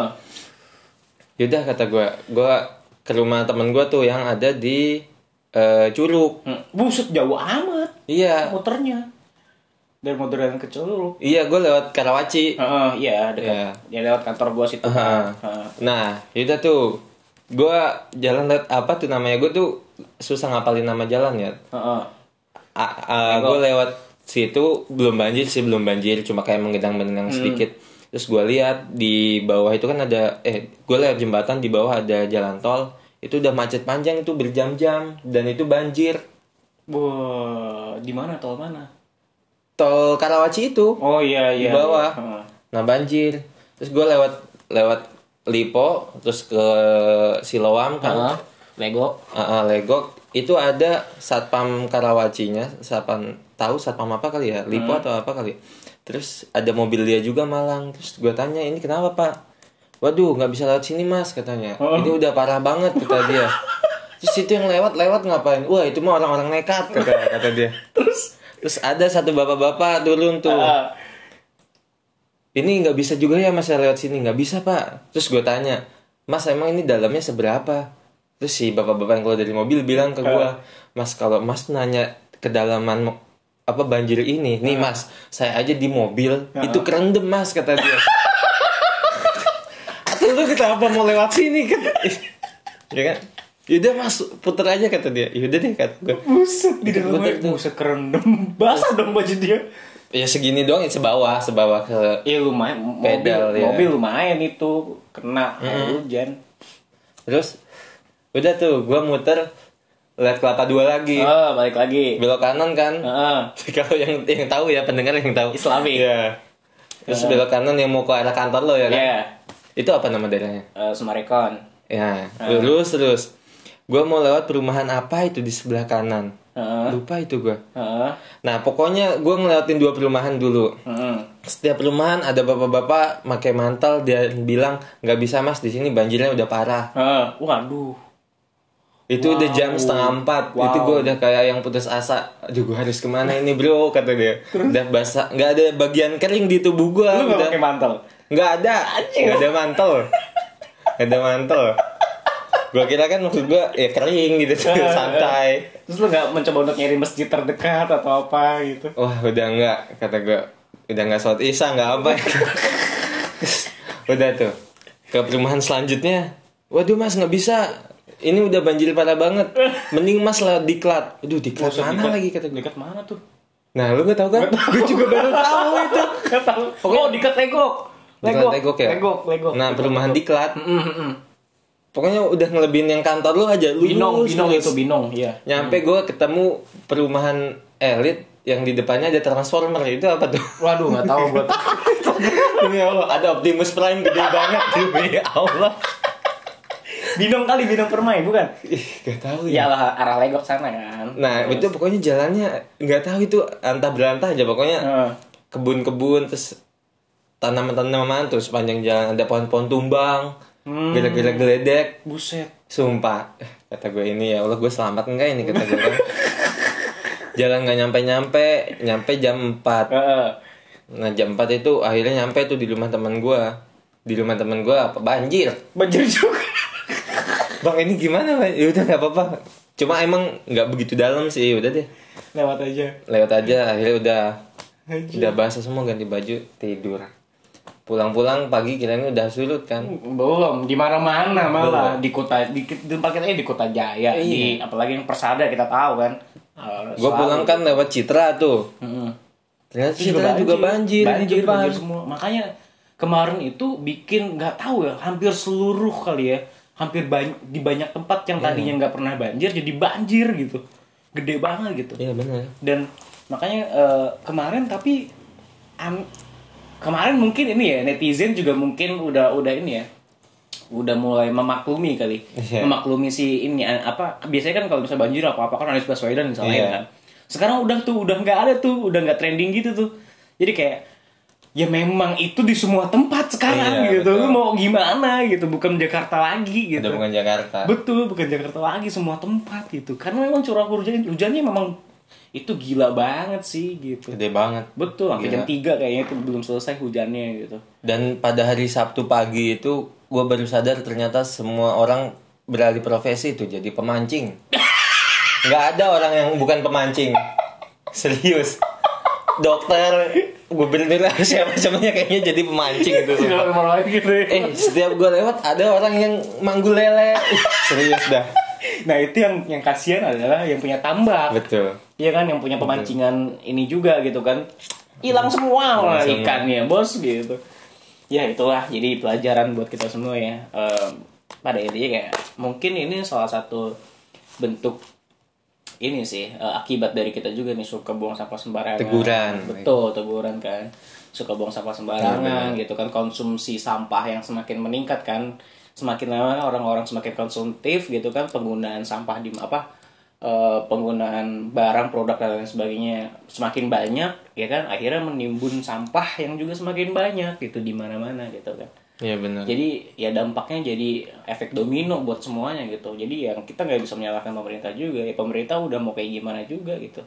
Yaudah kata gue gue ke rumah temen gue tuh yang ada di eh, Curug. Hmm. Buset jauh amat Iya muternya. Dari modern ke Curug. iya gue lewat Karawaci. Heeh, iya dekat. Iya. Iya. Ya lewat kantor gua situ. Heeh. Heeh. Nah, yaudah tuh. Gua jalan lewat apa tuh namanya? Gue tuh susah ngapalin nama jalan ya. Heeh. Gue lewat situ belum banjir sih, belum banjir, cuma kayak menggenang-mengenang sedikit. Terus gue lihat di bawah itu kan ada eh gue lewat jembatan di bawah ada jalan tol. Itu udah macet panjang itu berjam-jam dan itu banjir. Wah, di mana tol mana? Tol Karawaci itu. Oh iya iya. Di bawah. Heeh. Nah banjir. Terus gue lewat lewat Lipo terus ke Siloam kan. Heeh. Lego. Uh, uh, Legok itu ada satpam Karawacinya, satpam tahu satpam apa kali ya, Lipo atau apa kali. Terus ada mobil dia juga Malang. Terus gue tanya ini kenapa pak? Waduh nggak bisa lewat sini mas katanya. Oh. Ini udah parah banget kata dia. Terus itu yang lewat lewat ngapain? Wah itu mah orang-orang nekat kata kata dia. Terus Terus ada satu bapak-bapak turun tuh. ah, Ini nggak bisa juga ya mas saya lewat sini nggak bisa pak. Terus gue tanya mas emang ini dalamnya seberapa? Terus si bapak-bapak yang keluar dari mobil bilang ke gue, mas kalau mas nanya kedalaman mo- apa banjir ini, nih mas saya aja di mobil itu kerendam mas kata dia. Atau lu kenapa mau lewat sini kan? Ya kan? Yaudah mas puter aja kata dia. Yaudah deh kata gue. buset di dalamnya. Puter tuh. Buset kerendam. Basah dong baju dia. Ya segini doang ya sebawah sebawah ke Iya lumayan. Mobil, Pedal, ya. mobil lumayan itu kena air hujan. terus udah tuh gue muter lihat Kelapa Dua lagi. Oh, balik lagi. Belok kanan kan. Heeh. Kalau yang yang tahu ya pendengar yang tahu. Islami. Iya. Terus belok kanan yang mau ke arah kantor lo ya kan. Iya. Itu apa nama daerahnya? Eh, Sumarekon. Ya, lurus terus. Gue mau lewat perumahan apa itu di sebelah kanan. Heeh. Lupa itu gue. Heeh. Nah pokoknya gue ngelewatin dua perumahan dulu. Heeh. Setiap perumahan ada bapak-bapak pakai mantel, dia bilang nggak bisa mas, di sini banjirnya udah parah. Heeh. Waduh. Itu Wow. udah jam setengah empat. Wow. Itu gue udah kayak yang putus asa. Aduh gue harus kemana ini bro, kata dia. Udah basah, nggak ada bagian kering di tubuh gue. Lu nggak Udah pakai mantel? nggak ada, nggak ada mantel, nggak ada mantel. Gue kira kan maksud gue ya kering gitu, santai. Terus lu nggak mencoba untuk nyari masjid terdekat atau apa gitu? Wah udah nggak, kata gue. Udah nggak sholat isya, nggak apa. Udah tuh ke perumahan selanjutnya. Waduh mas nggak bisa. Ini udah banjir parah banget. Mending mas lewat diklat. Aduh diklat Maksud mana dekat- lagi kata gue. Dekat mana tuh? Nah lu gak tahu kan? Gue juga baru tahu itu. Nggak tahu. Oh, dekat Legok. Diklat Legok ya? Legok, Legok. Nah perumahan diklat. Mm, mm, mm. Pokoknya udah ngelebihin yang kantor lu aja. Lu Binong, lurus binong terus. itu binong, iya. Nyampe gue ketemu perumahan elit yang di depannya ada transformer. Itu apa tuh? Waduh, nggak tahu buat. Demi Allah, ada Optimus Prime gede banget. Demi Allah. Binong kali, binong permai, bukan? Ih, gak tahu Ya ya. lah, arah Legok sana kan. Nah itu pokoknya jalannya nggak tahu itu antah berantah aja pokoknya. Heeh. Kebun-kebun terus tanaman-tanaman terus sepanjang jalan ada pohon-pohon tumbang, Hmm. gila-gila geledek. Buset. Sumpah, eh, kata gue ini ya Allah gue selamat enggak ini kata gue kan. Jalan nggak nyampe-nyampe, nyampe jam empat. Heeh. Nah jam empat itu akhirnya nyampe tuh di rumah teman gue. Di rumah teman gue apa banjir. Banjir juga. Bang ini gimana bang? Ya udah nggak apa-apa. Cuma emang nggak begitu dalam sih, udah deh. Lewat aja. Lewat aja, akhirnya udah Anjir. udah basah semua, ganti baju, tidur. Pulang-pulang pagi kirain udah surut kan. Belum, di mana-mana malah di kota di, di tempat kita di Kota Jaya, Iya. di apalagi yang Persada kita tahu kan. Uh, Gue selalu. pulang kan lewat Citra tuh. Mm-mm. Ternyata Itu Citra juga banjir, di banjir, depan. banjir semua. Makanya kemarin itu bikin nggak tahu ya, hampir seluruh kali ya, hampir banyak di banyak tempat yang tadinya nggak pernah banjir jadi banjir gitu, gede banget gitu. Iya benar. Dan makanya eh, kemarin tapi am- kemarin mungkin ini ya netizen juga mungkin udah udah ini ya udah mulai memaklumi kali Iya. memaklumi si ini eh, apa biasanya kan kalau misalnya banjir apa apa kan Anies Baswedan misalnya Iya. kan sekarang udah tuh udah nggak ada tuh udah nggak trending gitu tuh jadi kayak ya memang itu di semua tempat sekarang Iya, gitu betul. lu mau gimana gitu bukan Jakarta lagi gitu Udah bukan Jakarta. betul bukan Jakarta lagi semua tempat gitu karena memang curah hujan hujannya memang itu gila banget sih gitu Gede banget. betul sampai Gila. jam tiga kayaknya itu belum selesai hujannya gitu Dan pada hari Sabtu pagi itu gue baru sadar ternyata semua orang beralih profesi tuh jadi pemancing. Nggak ada orang yang bukan pemancing. Serius. Dokter, gubernur siapa semuanya kayaknya jadi pemancing itu. sumpah. gitu ya. Eh setiap gue lewat ada orang yang manggul lele. Ih, serius dah. Nah itu yang yang kasihan adalah yang punya tambak Betul. iya kan yang punya pemancingan ini juga gitu kan hilang semua lah Hilang semua. ikannya bos gitu ya itulah jadi pelajaran buat kita semua ya. Em, pada intinya kayak mungkin ini salah satu bentuk ini sih eh, akibat dari kita juga nih suka buang sampah sembarangan. Teguran. Betul, teguran kan. Suka buang sampah sembarangan Betul. gitu kan, konsumsi sampah yang semakin meningkat kan. Semakin lama orang-orang semakin konsumtif gitu kan, penggunaan sampah di apa eh, penggunaan barang, produk dan lain sebagainya semakin banyak ya kan, akhirnya menimbun sampah yang juga semakin banyak gitu di mana-mana gitu kan. Iya benar. Jadi ya dampaknya jadi efek domino buat semuanya gitu. Jadi yang kita nggak bisa menyalahkan pemerintah juga. Ya pemerintah udah mau kayak gimana juga gitu.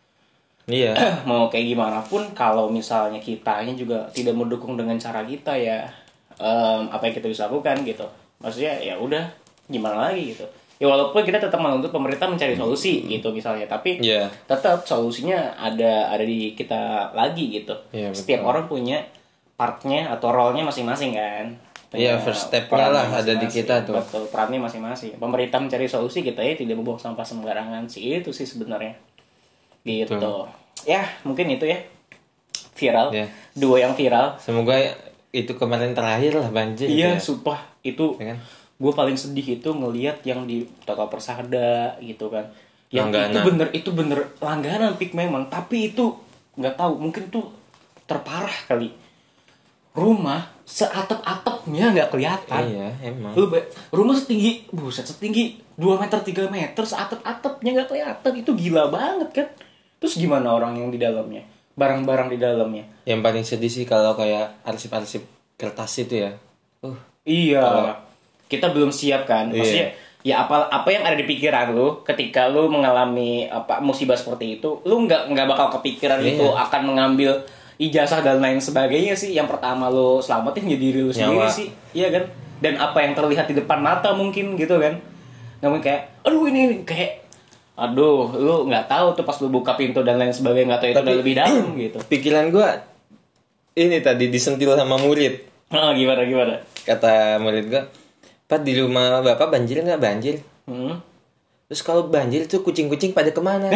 Iya. Mau kayak gimana pun kalau misalnya kitanya juga tidak mendukung dengan cara kita ya em, apa yang kita bisa lakukan gitu. Maksudnya ya udah gimana lagi gitu. Ya walaupun kita tetap menuntut pemerintah mencari solusi gitu misalnya, tapi Iya. tetap solusinya ada ada di kita lagi gitu. Iya, betul. Setiap orang punya partnya atau role-nya masing-masing kan. Iya, Punya first step-nya perannya lah ada di masing-masing. kita tuh. Betul, perannya masing-masing. Pemerintah mencari solusi, kita ya tidak membuang sampah sembarangan sih, itu sih sebenarnya. Gitu. Betul. Ya, mungkin itu ya. Viral. Iya. Dua yang viral. Semoga itu kemarin terakhir lah banjir. Iya, gitu ya. sumpah itu Ya kan? gue paling sedih itu ngelihat yang di Total Persada gitu kan. Yang itu Langganan. bener itu bener langganan pik memang, tapi itu nggak tahu mungkin tuh terparah kali. Rumah seatap-atap atapnya nggak kelihatan. Iya, emang. Lu ba- rumah setinggi, buset setinggi dua meter tiga meter, seatap-atapnya nggak kelihatan. Itu gila banget kan. Terus gimana orang yang di dalamnya? Barang-barang di dalamnya. Yang paling sedih sih kalau kayak arsip-arsip kertas itu ya. Uh, Iya. Kalau- Kita belum siap kan. Maksudnya ya apa apa yang ada di pikiran lu ketika lu mengalami apa musibah seperti itu, lu nggak nggak bakal kepikiran Iya. itu akan mengambil ijazah dan lain sebagainya sih. Yang pertama lu selamatin ya diri lu sendiri Nyawa. sih. Iya kan? Dan apa yang terlihat di depan mata mungkin gitu kan. Namun kayak aduh ini, ini kayak aduh, lu nggak tahu tuh pas lu buka pintu dan lain sebagainya, nggak tahu itu Tapi- udah lebih dalam gitu. pikiran gua ini tadi disentil sama murid. Ah, gimana gimana? Kata murid gua, "Pak, di rumah Bapak banjir nggak?" "Banjir." Hmm. "Terus kalau banjir tuh kucing-kucing pada kemana?"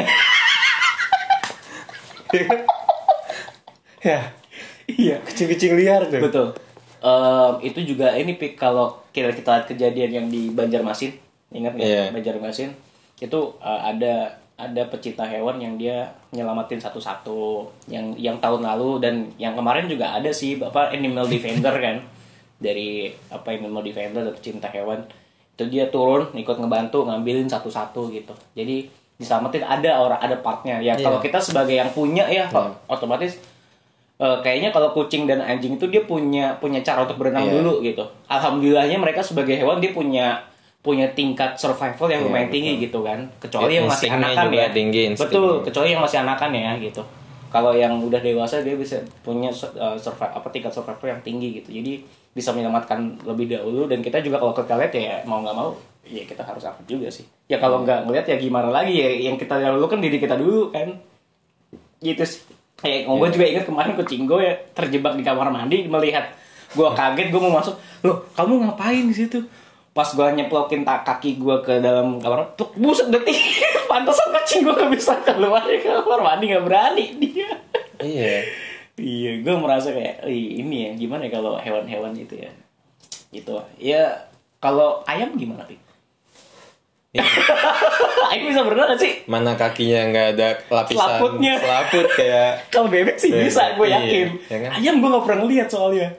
Ya, Iya. kucing-kucing liar tuh. Betul. Em, itu juga ini Pik, kalau kita kita lihat kejadian yang di Banjarmasin, ingat nggak? Iya. Banjarmasin itu eh, ada ada pecinta hewan yang dia nyelamatin satu-satu, yang yang tahun lalu dan yang kemarin juga ada sih bapak animal defender kan, dari apa animal defender dan pecinta hewan itu dia turun ikut ngebantu ngambilin satu-satu gitu. Jadi diselamatin ada orang ada partnya ya. Iya. Kalau kita sebagai yang punya ya Iya. otomatis Eh, kayaknya kalau kucing dan anjing itu dia punya punya cara untuk berenang Iya. dulu gitu. Alhamdulillahnya mereka sebagai hewan dia punya punya tingkat survival yang Iya, lumayan tinggi betul. gitu kan. Kecuali yang masih Instingnya anakan juga ya. tinggi, instingnya. Betul, kecuali yang masih anakan ya gitu. Kalau yang udah dewasa dia bisa punya uh, survival apa tingkat survival yang tinggi gitu. Jadi bisa menyelamatkan lebih dahulu dan kita juga kalau kita lihat ya mau nggak mau ya kita harus aktif juga sih. Ya kalau nggak ngelihat ya gimana lagi ya, yang kita dahulu kan diri kita dulu kan. Gitu sih. Kayak gue juga ingat kemarin kucing gue ya terjebak di kamar mandi melihat gue kaget, gue mau masuk, loh kamu ngapain di situ? Pas gue nyeplokin tak kaki gue ke dalam kamar, tuh buset detik, pantesan kucing gue gak bisa keluar dari kamar mandi, gak berani dia. Iya. Iya, gue merasa kayak "Ih, ini ya gimana ya kalau hewan-hewan gitu ya, gitu. Ya kalau ayam gimana sih? Iya. Ayam bisa berenang gak sih? Mana kakinya nggak ada lapisan Selaputnya. selaput kayak Kalau bebek sih Bebek, bisa, gue iya, yakin. ya kan? Ayam gue gak pernah lihat soalnya.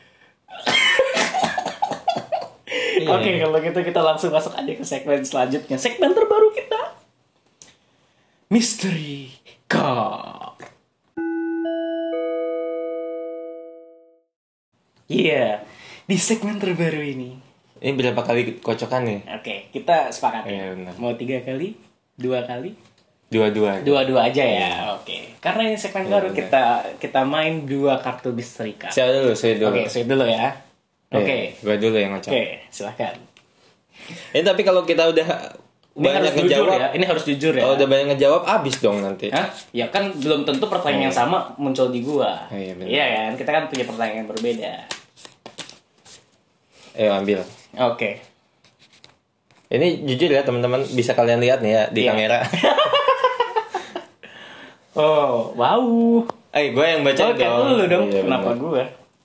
Iya. Oke, kalau gitu kita langsung masuk aja ke segmen selanjutnya. Segmen terbaru kita. Mystery Car. Iya, di segmen terbaru ini. ini berapa kali kocokan nih? Oke, kita sepakat ya. Iya, benar. Mau tiga kali? Dua kali? Dua-dua. Dua-dua aja ya. Oke. Karena ini segmen Iya, baru benar. kita kita main dua kartu Mystery Car. Siapa dulu? Saya dulu. Oke, saya dulu ya. Oke. Iya, gua dulu yang ngocok. Oke, silahkan. Ini tapi kalau kita udah Ini harus banyak jujur ngejawab, ya. Ini harus jujur ya. kalau udah banyak ngejawab abis dong nanti. Hah? Ya kan belum tentu pertanyaan yang sama muncul di gua. Oh, iya, benar. Iya kan? Kita kan punya pertanyaan yang berbeda. Ayo ambil. Oke. Ini jujur ya teman-teman, bisa kalian lihat nih ya di Iya. kamera. Oh, wow. Eh, gue yang baca Oke, dulu dong. Iya, Kenapa benar. gua?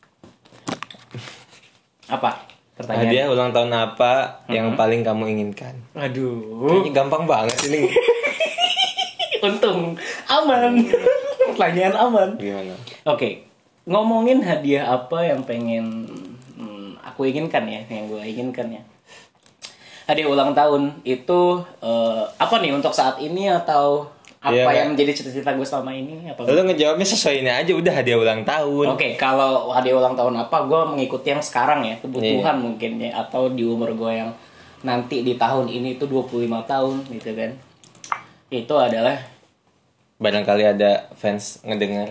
Apa? Pertanyaan. Hadiah ulang tahun apa yang paling kamu inginkan? Aduh. Ini gampang banget ini. Untung aman. Pertanyaan aman. Gimana? Oke, ngomongin hadiah apa yang pengen hmm, aku inginkan ya, yang gue inginkan ya. Hadiah ulang tahun itu eh, apa nih untuk saat ini atau apa Iya, yang Kak. menjadi cita-cita gue selama ini? Apa? Lu ngejawabnya sesuai ini aja, udah hadiah ulang tahun. Oke, kalau hadiah ulang tahun apa, gue mengikuti yang sekarang ya, kebutuhan Iya. mungkin ya, atau di umur gue yang nanti di tahun ini itu dua puluh lima tahun gitu kan. Itu adalah Barangkali ada fans ngedengar.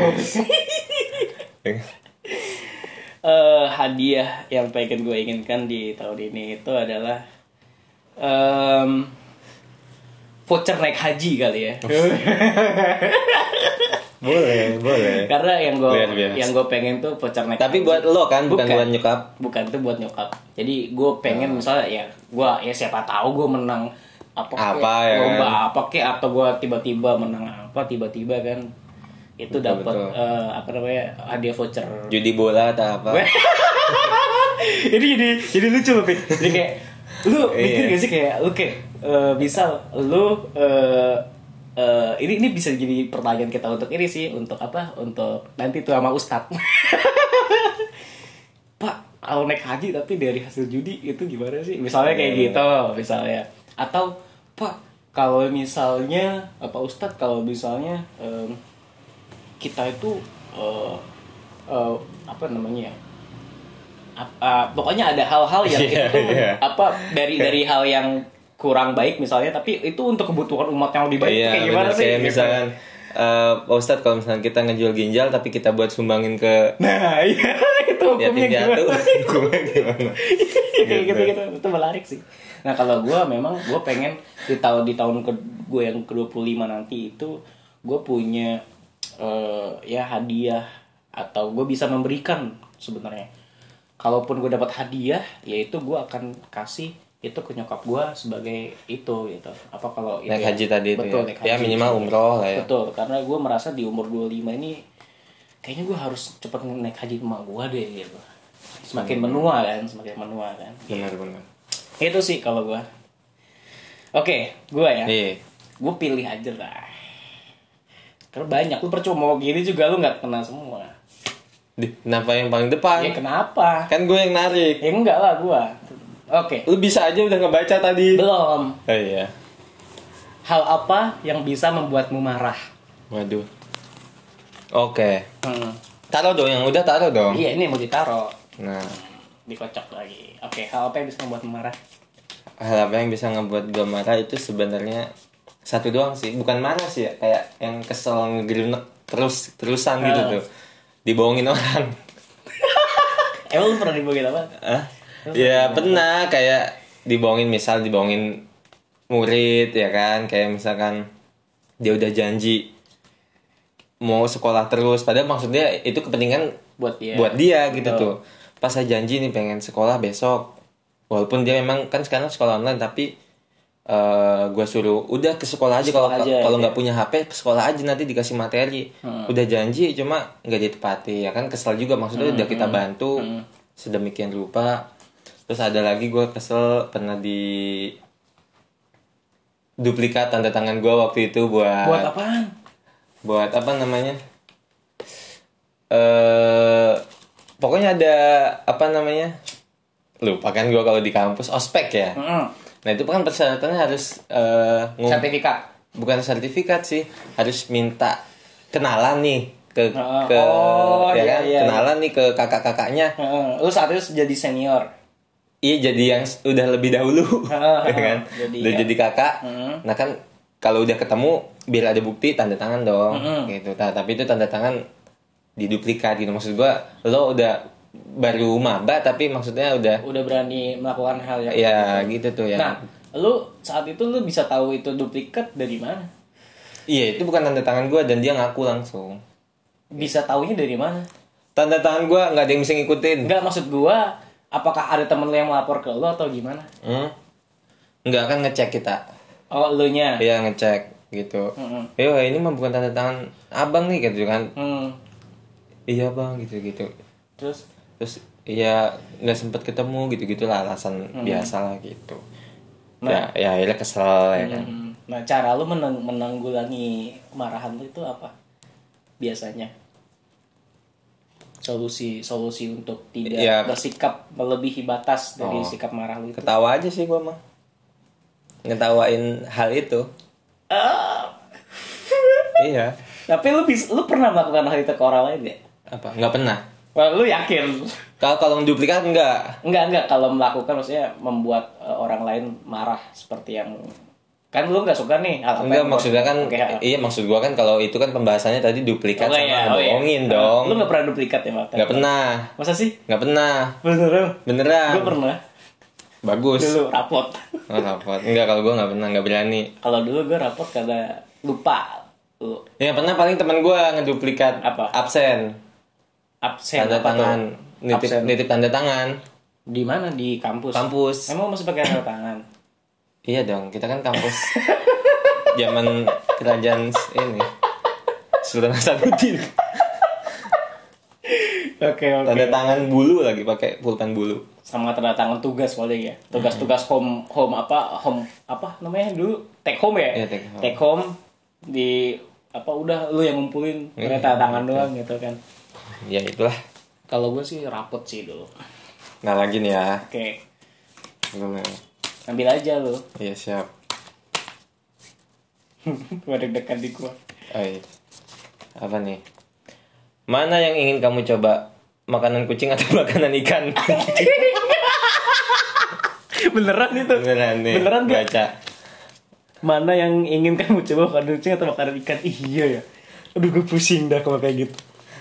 eh hadiah yang pengen gue inginkan di tahun ini itu adalah em, voucher naik haji kali ya. Boleh, boleh. Karena yang gue Biar biasa. yang gue pengen tuh voucher naik Tapi haji. buat lo kan, bukan, buat nyokap. Bukan, itu buat nyokap. Jadi gue pengen misalnya ya gue ya siapa tahu gue menang apa Apa, kek, ya lomba kan? apa kek, atau gue tiba-tiba menang apa tiba-tiba kan itu Betul, dapat betul. eh, apa namanya hadiah voucher. Judi bola atau apa? Ini jadi jadi lucu loh, Pik. Jadi kayak lu mikir Iya. gak sih kayak lu kayak eh, misal lu eh, eh, ini ini bisa jadi pertanyaan kita untuk ini sih, untuk apa? Untuk nanti tuh sama Ustadz. Pak, kalau naik haji tapi dari hasil judi itu gimana sih? Misalnya kayak Iya. gitu, misalnya. Atau Pak, kalau misalnya apa Ustadz kalau misalnya em, kita itu eh, eh, apa namanya ya? Ap- ah, pokoknya ada hal-hal yang Iya, itu tuh iya. apa dari dari hal yang kurang baik misalnya, tapi itu untuk kebutuhan umat yang lebih baik. Iya, Itu kayak gimana bener. sih? Kayak Gitu. misalkan eh, Pak Ustadz kalau misalkan kita ngejual ginjal tapi kita buat sumbangin ke Nah, iya itu hukumnya yatim piatu, gimana? hukumnya gimana? Kayak gitu gitu itu menarik sih. Nah kalau gue memang gue pengen di tahun di tahun ke gue yang ke dua puluh lima nanti itu gue punya eh, ya hadiah atau gue bisa memberikan sebenarnya. Kalaupun gue dapat hadiah, yaitu gue akan kasih itu ke nyokap gue sebagai itu gitu. Apa kalau itu Naik ya? haji tadi itu Betul, ya. naik Ya haji. minimal umroh lah ya. Betul, karena gue merasa di umur dua puluh lima ini kayaknya gue harus cepat naik haji emak gue deh gitu. Semakin menua kan, semakin menua kan. Benar-benar. Itu sih kalau gue. Oke, gue ya. Iya. Gue pilih aja lah. Karena banyak, lu percuma mau gini juga lu nggak kena semua. Di, kenapa yang paling depan? Ya kenapa? Kan gue yang narik. Ya enggak lah gue. Oke, Lu bisa aja udah ngebaca tadi. belum. Oh iya. Hal apa yang bisa membuatmu marah? Waduh. Oke. Hmm. Taruh dong, yang udah taruh dong. Iya, ini mau ditaruh. Nah, Dikocok lagi. Oke, hal apa yang bisa membuatmu marah? hal apa yang bisa ngebuat gue marah itu sebenarnya satu doang sih. Bukan marah sih ya, kayak yang kesel ngegrenek terus terusan gitu Ah. tuh. Dibohongin orang. Emang lu pernah dibohongin apa? Hah? Ya pernah kayak dibohongin, misal dibohongin murid ya kan, kayak misalkan dia udah janji mau sekolah terus, padahal maksudnya itu kepentingan Buat dia. buat dia gitu Betul. tuh. Pas saya janji nih pengen sekolah besok, walaupun dia memang kan sekarang sekolah online, tapi eh gue suruh udah ke sekolah aja, kalau Sekolah aja, kalau ya. nggak punya H P ke sekolah aja, nanti dikasih materi. Udah janji cuma nggak ditepati ya kan, kesel juga, maksudnya udah kita bantu sedemikian rupa. Terus ada lagi gue kesel pernah di duplikat tanda tangan gue waktu itu buat Buat apaan? buat apa namanya, eh pokoknya ada apa namanya, lupa kan gue kalau di kampus ospek ya. Mm-mm. Nah itu kan persyaratannya harus eh, ngum- Sertifikat. bukan sertifikat sih, harus minta kenalan nih ke Oh, ke oh, ya iya, kan, iya, kenalan nih ke kakak-kakaknya. Heeh. Lu saat itu jadi senior. Iya, jadi yang s- udah lebih dahulu, Ah, ya kan? jadi udah ya. jadi kakak. Mm. Nah kan kalau udah ketemu biar ada bukti tanda tangan dong, Mm-mm. gitu. Nah, tapi itu tanda tangan diduplikat gitu. Maksud gua lo udah baru maba tapi maksudnya udah Udah berani melakukan hal yang ya gitu tuh ya. Nah, lu saat itu lu bisa tahu itu duplikat dari mana? Iya, itu bukan tanda tangan gua dan dia ngaku langsung. Bisa taunya dari mana? Tanda tangan gua nggak ada yang bisa ngikutin. Enggak, maksud gua, apakah ada temen lu yang melapor ke lu atau gimana? Hmm? Nggak kan ngecek kita. Oh, lu nya. Iya, ngecek gitu. Mm-mm. Yo, ini mah bukan tanda tangan abang nih gitu kan. Hmm. Iya bang, gitu-gitu. Terus Terus iya nggak sempet ketemu gitu-gitu lah, alasan biasa lah gitu. Nah. Ya, ya akhirnya kesel ya kan. Hmm. Nah, cara lu menang- menanggulangi kemarahan lu itu apa? Biasanya. Solusi solusi untuk tidak Ya. bersikap melebihi batas dari Oh. sikap marah lu itu. Ketawa aja sih gua mah. Ngetawain hal itu. Ah. Iya. Tapi lu bisa, lu pernah melakukan hal itu ke orang lain ya? Apa? Nggak pernah. Wah, lu yakin? Kalau kalau duplikat enggak. Enggak, enggak. Kalau melakukan maksudnya membuat eh, orang lain marah seperti yang kan lu nggak suka nih hal apa Enggak, yang maksudnya kan Oke, hal- iya maksud gua kan kalau itu kan pembahasannya tadi duplikat Oh, sama iya, oh, iya. ngebohongin Ah, dong. Lu nggak pernah duplikat ya, Mak? Nggak pernah. Masa sih? Nggak pernah. Beneran? Beneran. Gue pernah. Bagus. Dulu rapot. Oh, rapot. Enggak, kalau gua nggak pernah, nggak berani. Kalau dulu gue rapot karena lupa. Lu Yang pernah paling teman gua ngeduplikat Apa? absen. absen Tanda apa tangan. tuh? Nitip, Absen. nitip tanda tangan. Di mana? Di kampus. Kampus. Emang masih pakai tanda tangan? Iya dong, kita kan kampus zaman kerajaan s- ini Sultan Hasanuddin. Oke, oke. Tanda tangan bulu lagi, pakai pulpen bulu. Sama tanda tangan tugas paling ya. Tugas-tugas home home apa? Home apa namanya dulu? Take home ya? Iya, take home. home di apa udah lu yang ngumpulin pakai Iya, tanda tangan betul. doang gitu kan. Ya itulah. Kalau gue sih rapot sih dulu. Nah lagi nih ya. Oke, Gue ambil aja lu. Iya siap. Gua deg-degan di gua. Oh, iya. Apa nih? Mana yang ingin kamu coba? Makanan kucing atau makanan ikan? Beneran itu? Beneran nih. Beneran gak? Baca. Mana yang ingin kamu coba, makanan kucing atau makanan ikan? Ih, iya ya. Aduh, gue pusing dah kalau kayak gitu.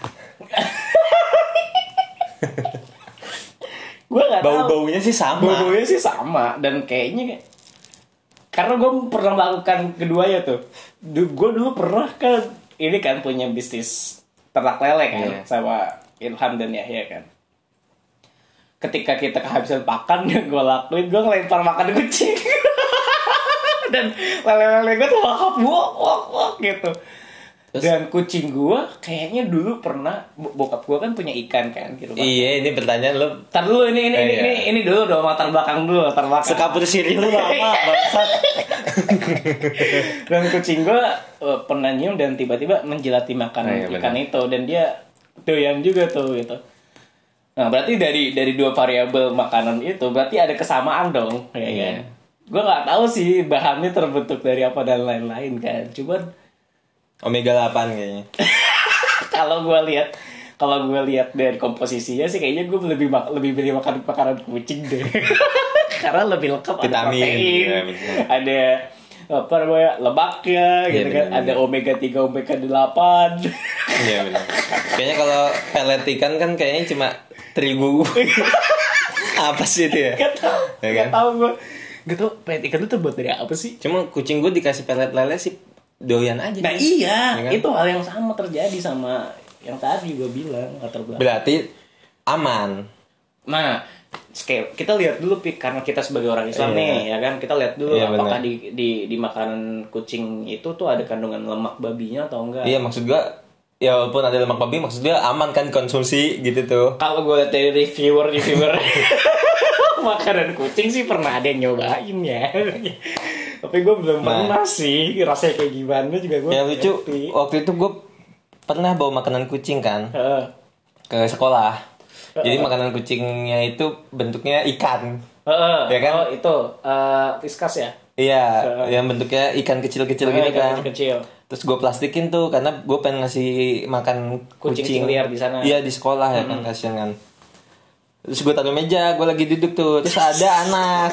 Gue nggak tahu. Bau-baunya sih sama. Bau-baunya sih sama dan kayaknya kayak karena gue pernah melakukan keduanya tuh. Du- gue dulu pernah kan ini kan punya bisnis ternak lele kan Iya. sama Ilham dan Yahya kan. Ketika kita kehabisan pakan yang gue lakuin, gue ngelempar makan kucing. Dan lele-lele gue tuh lahap wok wok wok gitu. Terus? Dan kucing gue kayaknya dulu pernah bo- bokap gue kan punya ikan kan gitu. Iya, ini pertanyaan lo. Tar dulu ini ini Eh, ini, iya. ini ini dulu dong latar belakang dulu latar belakang. Sekapur sirih lu lama bangsat. Dan kucing gue uh, pernah nyium dan tiba-tiba menjilati makanan Oh, iya, ikan benar. itu dan dia doyan juga tuh gitu. Nah berarti dari dari dua variabel makanan itu berarti ada kesamaan dong, ya Iya. kan? Gue nggak tahu sih bahannya terbentuk dari apa dan lain-lain kan. Cuman Omega delapan kayaknya. kalau gue lihat kalau gue lihat dari komposisinya sih kayaknya gue lebih mak- lebih pilih makan makanan kucing deh. Karena lebih lengkap, ada Vitamin, protein, ya, betul. ada apa namanya lemaknya Iya, gitu kan, benar, ada benar. omega tiga, omega delapan. Iya benar. Kayaknya kalau pelet ikan kan kayaknya cuma terigu. Apa sih itu ya? Gak tau, Ya gak kan? tau gue. Gak tau pelet ikan itu terbuat dari apa sih? Cuma kucing gue dikasih pelet lele sih doyan aja. Nah dia. iya, Ya kan? itu hal yang sama terjadi sama yang tadi gue bilang latar belakang. Berarti aman. Nah, kayak kita lihat dulu Pik, karena kita sebagai orang Islam Iya. nih, ya kan, kita lihat dulu Iya, apakah benar. di, di di makanan kucing itu tuh ada kandungan lemak babinya atau enggak. Iya maksud gue ya walaupun ada lemak babi maksud dia aman kan konsumsi gitu tuh. Kalau gue lihat dari reviewer reviewer makanan kucing sih pernah ada yang nyobain ya. Tapi gue belum Nah. pernah sih rasanya kayak gimana juga gue. Yang lucu ngerti. waktu itu gue pernah bawa makanan kucing kan Heeh. ke sekolah. Jadi makanan kucingnya itu bentuknya ikan. Heeh. Ya kan? Oh itu eh Whiskas ya. Iya, Heeh. yang bentuknya ikan kecil-kecil gitu Heeh, kan. kecil. Terus gue plastikin tuh karena gue pengen ngasih makan Kucing kucing, liar di sana. Iya di sekolah ya kan kasihan kan. Terus gue taruh meja, gue lagi duduk tuh. Terus ada anak.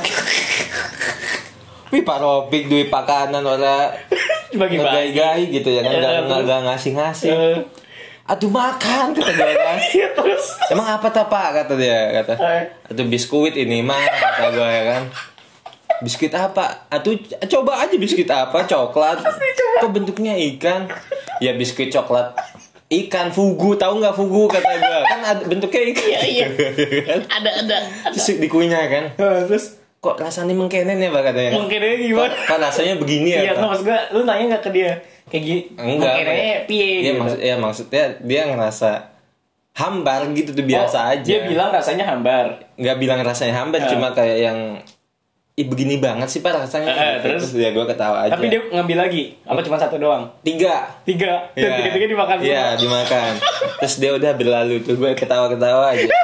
Wih parobik duit pakanan orang Bagi-bagi. ngegai-gai gitu ya kan, Eh, nggak terus? nggak ngasih-ngasih. Eh, Aduh makan kata dia kan. Iya terus. Emang apa tak pak kata dia kata. Eh. Aduh biskuit ini mah kata gue ya kan. Biskuit apa? Atuh coba aja biskuit apa? Coklat. Kok bentuknya ikan? Ya biskuit coklat. Ikan fugu, tahu nggak fugu kata gue? Kan ada bentuknya ikan. Iya, iya. Kan? Ada ada. Terus dikunyah kan. Eh, Terus Kok rasanya mengkenen ya pak katanya? mungkin aja gimana? Kok, kok rasanya begini ya? Iya, Pak? nggak maksud gue, lu nanya nggak ke dia kayak gini? Enggak. Mungkin aja piye Iya gitu. maksud, ya maksudnya dia ngerasa hambar gitu tuh biasa Oh, aja. Dia bilang rasanya hambar. Nggak bilang rasanya hambar, Eh. cuma kayak yang ih begini banget sih pak rasanya. Eh, eh, terus? ya gue ketawa aja. Tapi dia ngambil lagi. Apa cuma satu doang? tiga. Tiga. Dan Iya. tiga-tiga dimakan semua. Iya dimakan. Terus dia udah berlalu tuh gue ketawa-ketawa aja.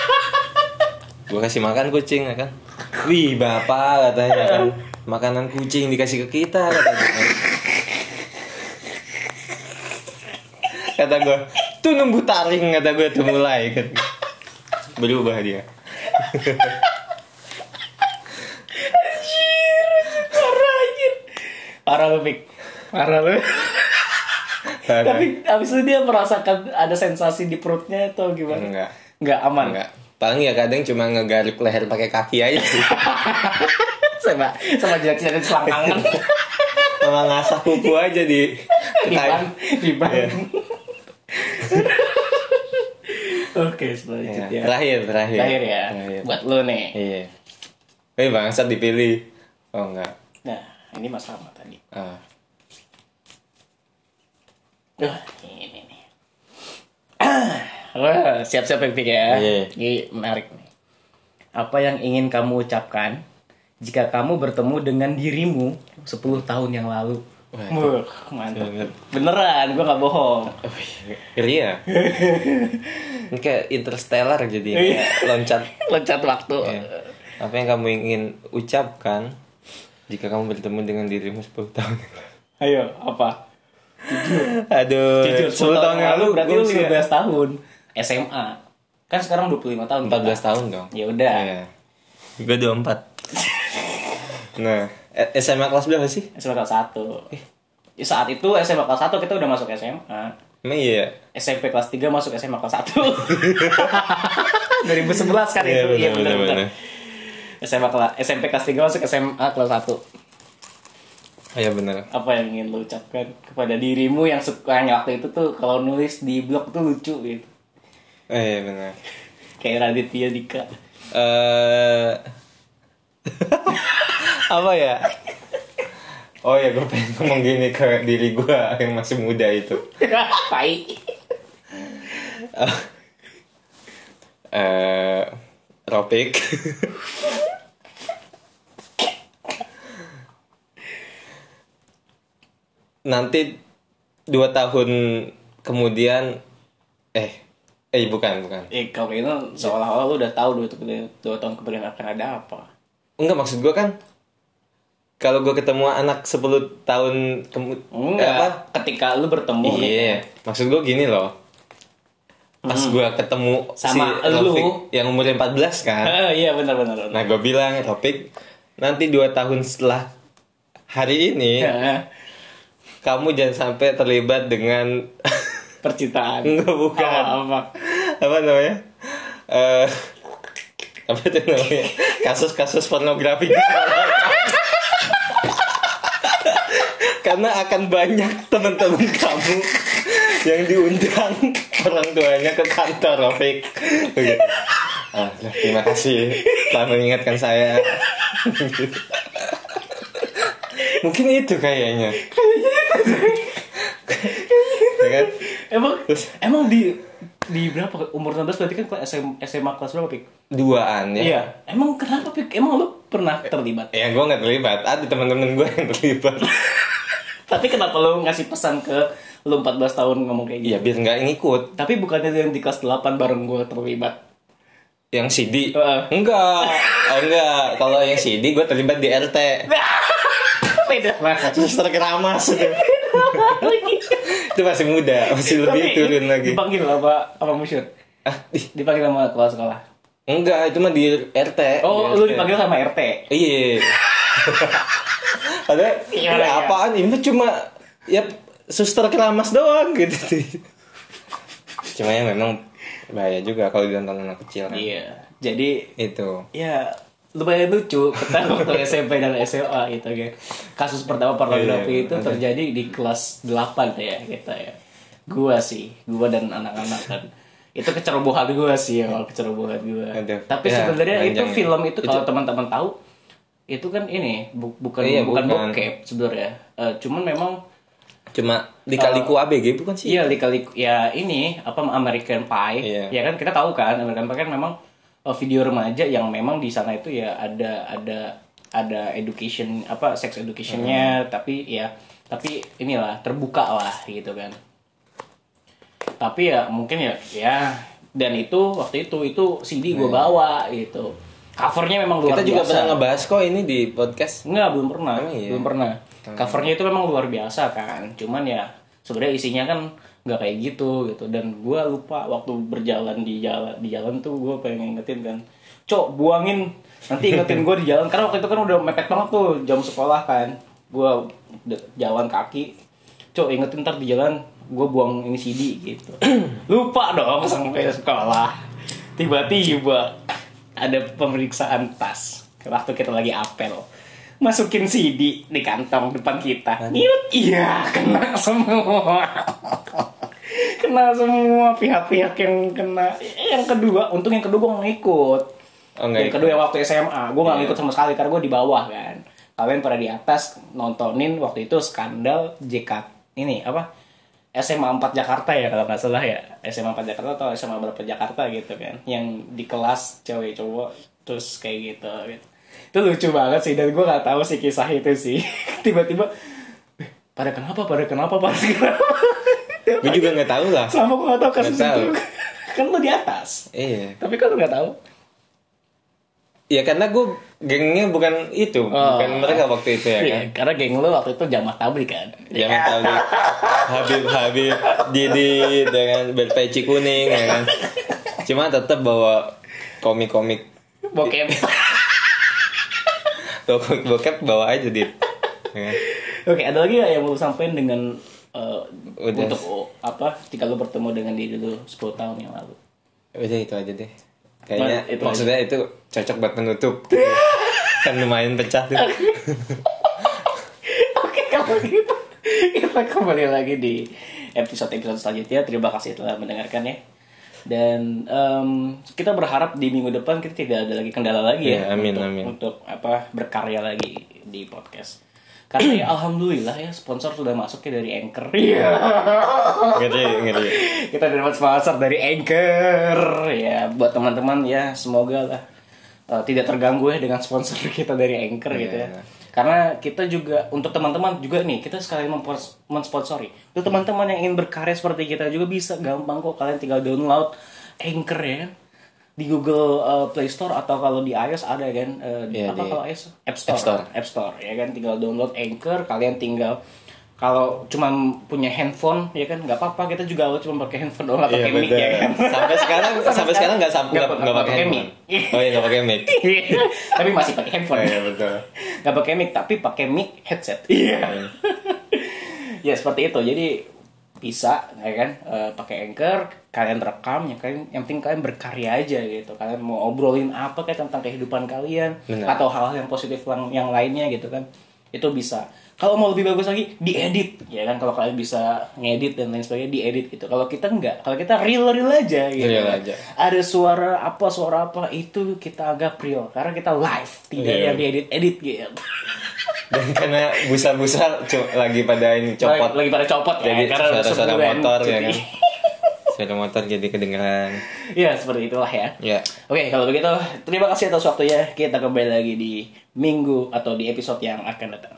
Gue kasih makan kucing ya kan. Wih bapak katanya kan. Makanan kucing dikasih ke kita katanya. Kata gue tuh nunggu taring kata gue tuh mulai kan. Berubah dia. Parah anjir. Parah lu, Pik. Parah lu. Tapi abis itu dia merasakan ada sensasi di perutnya atau gimana? Enggak. Enggak aman. Enggak. Paling ya kadang cuma ngegaruk leher pakai kaki aja sih. sama sama jilat-jilat selangkangan. Sama ngasah kuku aja di di ban, di ban. Iya. Oke, selanjutnya. Ya, terakhir, terakhir. Terakhir ya. Terakhir. Buat lo nih. Iya. Eh bangsat dipilih. Oh enggak. Nah, ini Mas Rama tadi. Ah. Duh, ini nih. Ah, wah, siap-siap ya, Pik ya. Iya. Ini menarik nih. Apa yang ingin kamu ucapkan jika kamu bertemu dengan dirimu sepuluh tahun yang lalu? Wah, Wuh, mantap. Bener. Beneran, gue gak bohong. Ngeri ya. Ini kayak interstellar jadi kayak loncat. Loncat waktu. Ya. Apa yang kamu ingin ucapkan jika kamu bertemu dengan dirimu sepuluh tahun yang lalu? Ayo, apa? Aduh, Jujur, sepuluh tahun yang lalu berarti lu usia. lima belas tahun. S M A. Kan sekarang dua puluh lima tahun. empat belas kita. tahun dong. Ya udah. Iya. Gue dua puluh empat. Nah, S M A kelas berapa sih? S M A kelas satu. Eh, saat itu S M A kelas satu kita udah masuk S M A. Emang iya? S M P kelas tiga masuk S M A kelas satu. dua ribu sebelas kan Iya, itu. Iya benar, benar. benar. S M A kelas S M P kelas tiga masuk S M A kelas satu. Iya benar. Apa yang ingin lo ucapkan kepada dirimu yang suka yang waktu itu tuh kalau nulis di blog tuh lucu gitu. Eh, iya benar. Kayak Raditya Dika. Eh apa ya? Oh ya, gue pengen ngomong gini ke diri gue yang masih muda itu. Tai. Eh, Ropik. Nanti dua tahun kemudian, eh, eh bukan bukan. Eh kalau itu seolah-olah lu udah tahu dua, dua tahun kemudian akan ada apa. Enggak, maksud gue kan kalau gue ketemu anak sepuluh tahun kemudian Enggak, apa? ketika lu bertemu nih, Iya, maksud gue gini loh. Pas Hmm. gue ketemu Sama si lu. Rofik yang umurnya empat belas kan. Eh, iya benar-benar. Nah, gue bilang, Rofik, nanti dua tahun setelah hari ini kamu jangan sampai terlibat dengan Percintaan. enggak, bukan. Apa? Apa namanya? Eh apa itu namanya? Kasus-kasus pornografi. Karena akan banyak teman-teman kamu yang diundang orang tuanya ke kantor, Rofik. Oke. Ah, terima kasih telah mengingatkan saya. Mungkin itu kayaknya. Ya kan? Emang Terus? emang di di berapa umur enam belas berarti kan kelas S M, S M A kelas berapa, Pik? Duaan ya. Iya. Emang kenapa, Pik? Emang lu pernah terlibat? Ya gue nggak terlibat. Ada teman-teman gue yang terlibat. Tapi kenapa lu ngasih pesan ke lu empat belas tahun ngomong kayak gitu? Ya biar nggak ngikut. Tapi bukannya yang di kelas delapan bareng gue terlibat? Yang C D? Heeh. Enggak. Oh, enggak. Kalau yang C D gue terlibat di R T. Beda banget. Suster keramas. Itu masih muda, masih lebih Tapi turun lagi. dipanggil apa apa musyur? Ah, ih, Dipanggil sama kepala sekolah. enggak, itu mah di R T. Oh, Di lu R T. dipanggil sama R T. Iya. Padahal Iya, ya iya. apaan? Ini mah cuma ya suster keramas doang gitu. Cuma ya memang bahaya juga kalau ditonton anak kecil kan. Iya. Jadi Itu. ya lumayan lucu kita waktu S M P dan S M A gitu kan. Kasus pertama pornografi Iya, itu ada. terjadi di kelas delapan ya kita ya. Gua sih, gua dan anak-anak kan. Itu kecerobohan gua sih ya, kalau kecerobohan gua. Ada. Tapi Ya, sebenarnya itu panjang ya. film itu kalau Itu- teman-teman tahu itu kan ini bu- bukan Iya, bukan bukan. bokep sebenarnya. Eh, cuman memang Cuma Lika-Liku A B G bukan sih? iya lika-liku ya ini apa American Pie. Iya. Ya kan kita tahu kan American Pie kan memang uh, video remaja yang memang di sana itu ya ada ada ada education apa sex educationnya Hmm. tapi ya tapi inilah terbuka lah gitu kan. Tapi ya mungkin ya ya dan itu waktu itu itu C D gue bawa gitu. Covernya memang luar Kita juga biasa. pernah ngebahas kok ini di podcast. Enggak, belum pernah. Emang iya? Belum pernah. Covernya itu memang luar biasa kan. Cuman ya sebenarnya isinya kan nggak kayak gitu gitu. Dan gue lupa waktu berjalan di jalan di jalan tuh gue pengen ngingetin kan. Cok, buangin. Nanti ingetin gue di jalan. Karena waktu itu kan udah mepet banget tuh jam sekolah kan. Gue jalan kaki. Cok, ingetin ntar di jalan gue buang ini C D gitu. Lupa dong sampai sekolah. Tiba-tiba ada pemeriksaan tas waktu kita lagi apel. Masukin C D di kantong depan kita. Niut, iya, kena semua. Kena semua pihak-pihak yang kena. Yang kedua, untung yang kedua gue gak ngikut. Oh, nggak Yang ikut. kedua yang waktu S M A, gue gak Iya. ngikut sama sekali karena gue di bawah kan. Kalian pada di atas nontonin waktu itu skandal J K ini apa? S M A empat Jakarta ya kalau nggak salah ya. S M A empat Jakarta atau S M A berapa Jakarta gitu kan. Yang di kelas cewek cowok terus kayak gitu, gitu. Itu lucu banget sih dan gue nggak tahu sih kisah itu sih. Tiba-tiba "Eh, Pada kenapa? Pada kenapa? Pada kenapa? Gue juga nggak tahu lah. Selama gue nggak tahu kasus Nggak tahu. itu. Kan lu di atas. Iya. Tapi kan lu nggak tahu. Ya karena gue gengnya bukan itu, Oh. bukan mereka waktu itu ya Iya, kan. karena geng lu waktu itu Jamal Tablik kan. Jangan tahu deh. Habib Habib Didi dengan berpeci kuning ya kan. Cuma tetap bawa komik-komik Bokep. komik bokep bawa aja dit. Ya kan? Oke, ada lagi nggak yang mau sampaikan dengan eh, Udah. untuk oh, apa? Jika lu bertemu dengan diri lu sepuluh tahun yang lalu. Udah itu aja deh. Kayaknya Mas, itu maksudnya itu cocok buat penutup. Kan lumayan pecah tuh. Oke, kalau gitu kita kembali lagi di episode-episode selanjutnya. Terima kasih telah mendengarkan ya. Dan em, kita berharap di minggu depan kita tidak ada lagi kendala lagi ya, Ya, amin, untuk, amin. untuk apa berkarya lagi di podcast. Karena ya alhamdulillah ya sponsor sudah masuknya dari Anchor. Iya. Ngeri, ngeri. Kita dapat sponsor dari Anchor ya. Buat teman-teman ya semoga lah uh, tidak terganggu ya dengan sponsor kita dari Anchor gitu ya. Iya. Karena kita juga untuk teman-teman juga nih kita sekalian mempos- mensponsori. Untuk teman-teman yang ingin berkarya seperti kita juga bisa gampang kok, kalian tinggal download Anchor ya kan. Di Google uh, Play Store atau kalau di iOS ada kan uh, Iya, apa di kalau iOS App Store. App Store. App Store ya kan, tinggal download Anchor, kalian tinggal kalau cuma punya handphone ya kan nggak apa-apa, kita juga awal cuma pakai handphone doang, nggak pakai mic ya kan. Sampai sekarang sampai sekarang nggak sampai Nggak- nggak nggak pakai pakai mic. mic. Oh iya nggak pakai mic. Tapi masih pakai handphone. Iya betul. Nggak pakai mic tapi pakai mic headset. Iya. Ya seperti itu. Jadi bisa ya kan eh, pakai Anchor, kalian rekam ya kan, yang penting kalian berkarya aja gitu. Kalian mau obrolin apa kayak tentang kehidupan kalian. Benar. Atau hal-hal yang positif yang, yang lainnya gitu kan, itu bisa. Kalau mau lebih bagus lagi diedit ya kan, kalau kalian bisa ngedit dan lain sebagainya diedit gitu. Kalau kita enggak, kalau kita real real aja gitu. Real kan. aja. Ada suara apa suara apa itu kita anggap real karena kita live, tidak Iya. yang diedit edit gitu. Dan karena busa-busa cu- lagi pada ini copot. lagi, lagi pada copot ya, Jadi karena udah suara-suara sebulan motor ya cuti. kan. Suara motor jadi kedengeran. Ya seperti itulah ya. Ya. Oke, kalau begitu terima kasih atas waktunya. Kita kembali lagi di minggu atau di episode yang akan datang.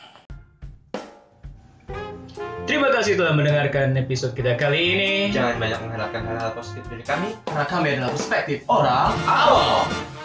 Terima kasih telah mendengarkan episode kita kali ini. Jangan banyak mengharapkan hal-hal positif dari kami, karena kami adalah perspektif orang awam.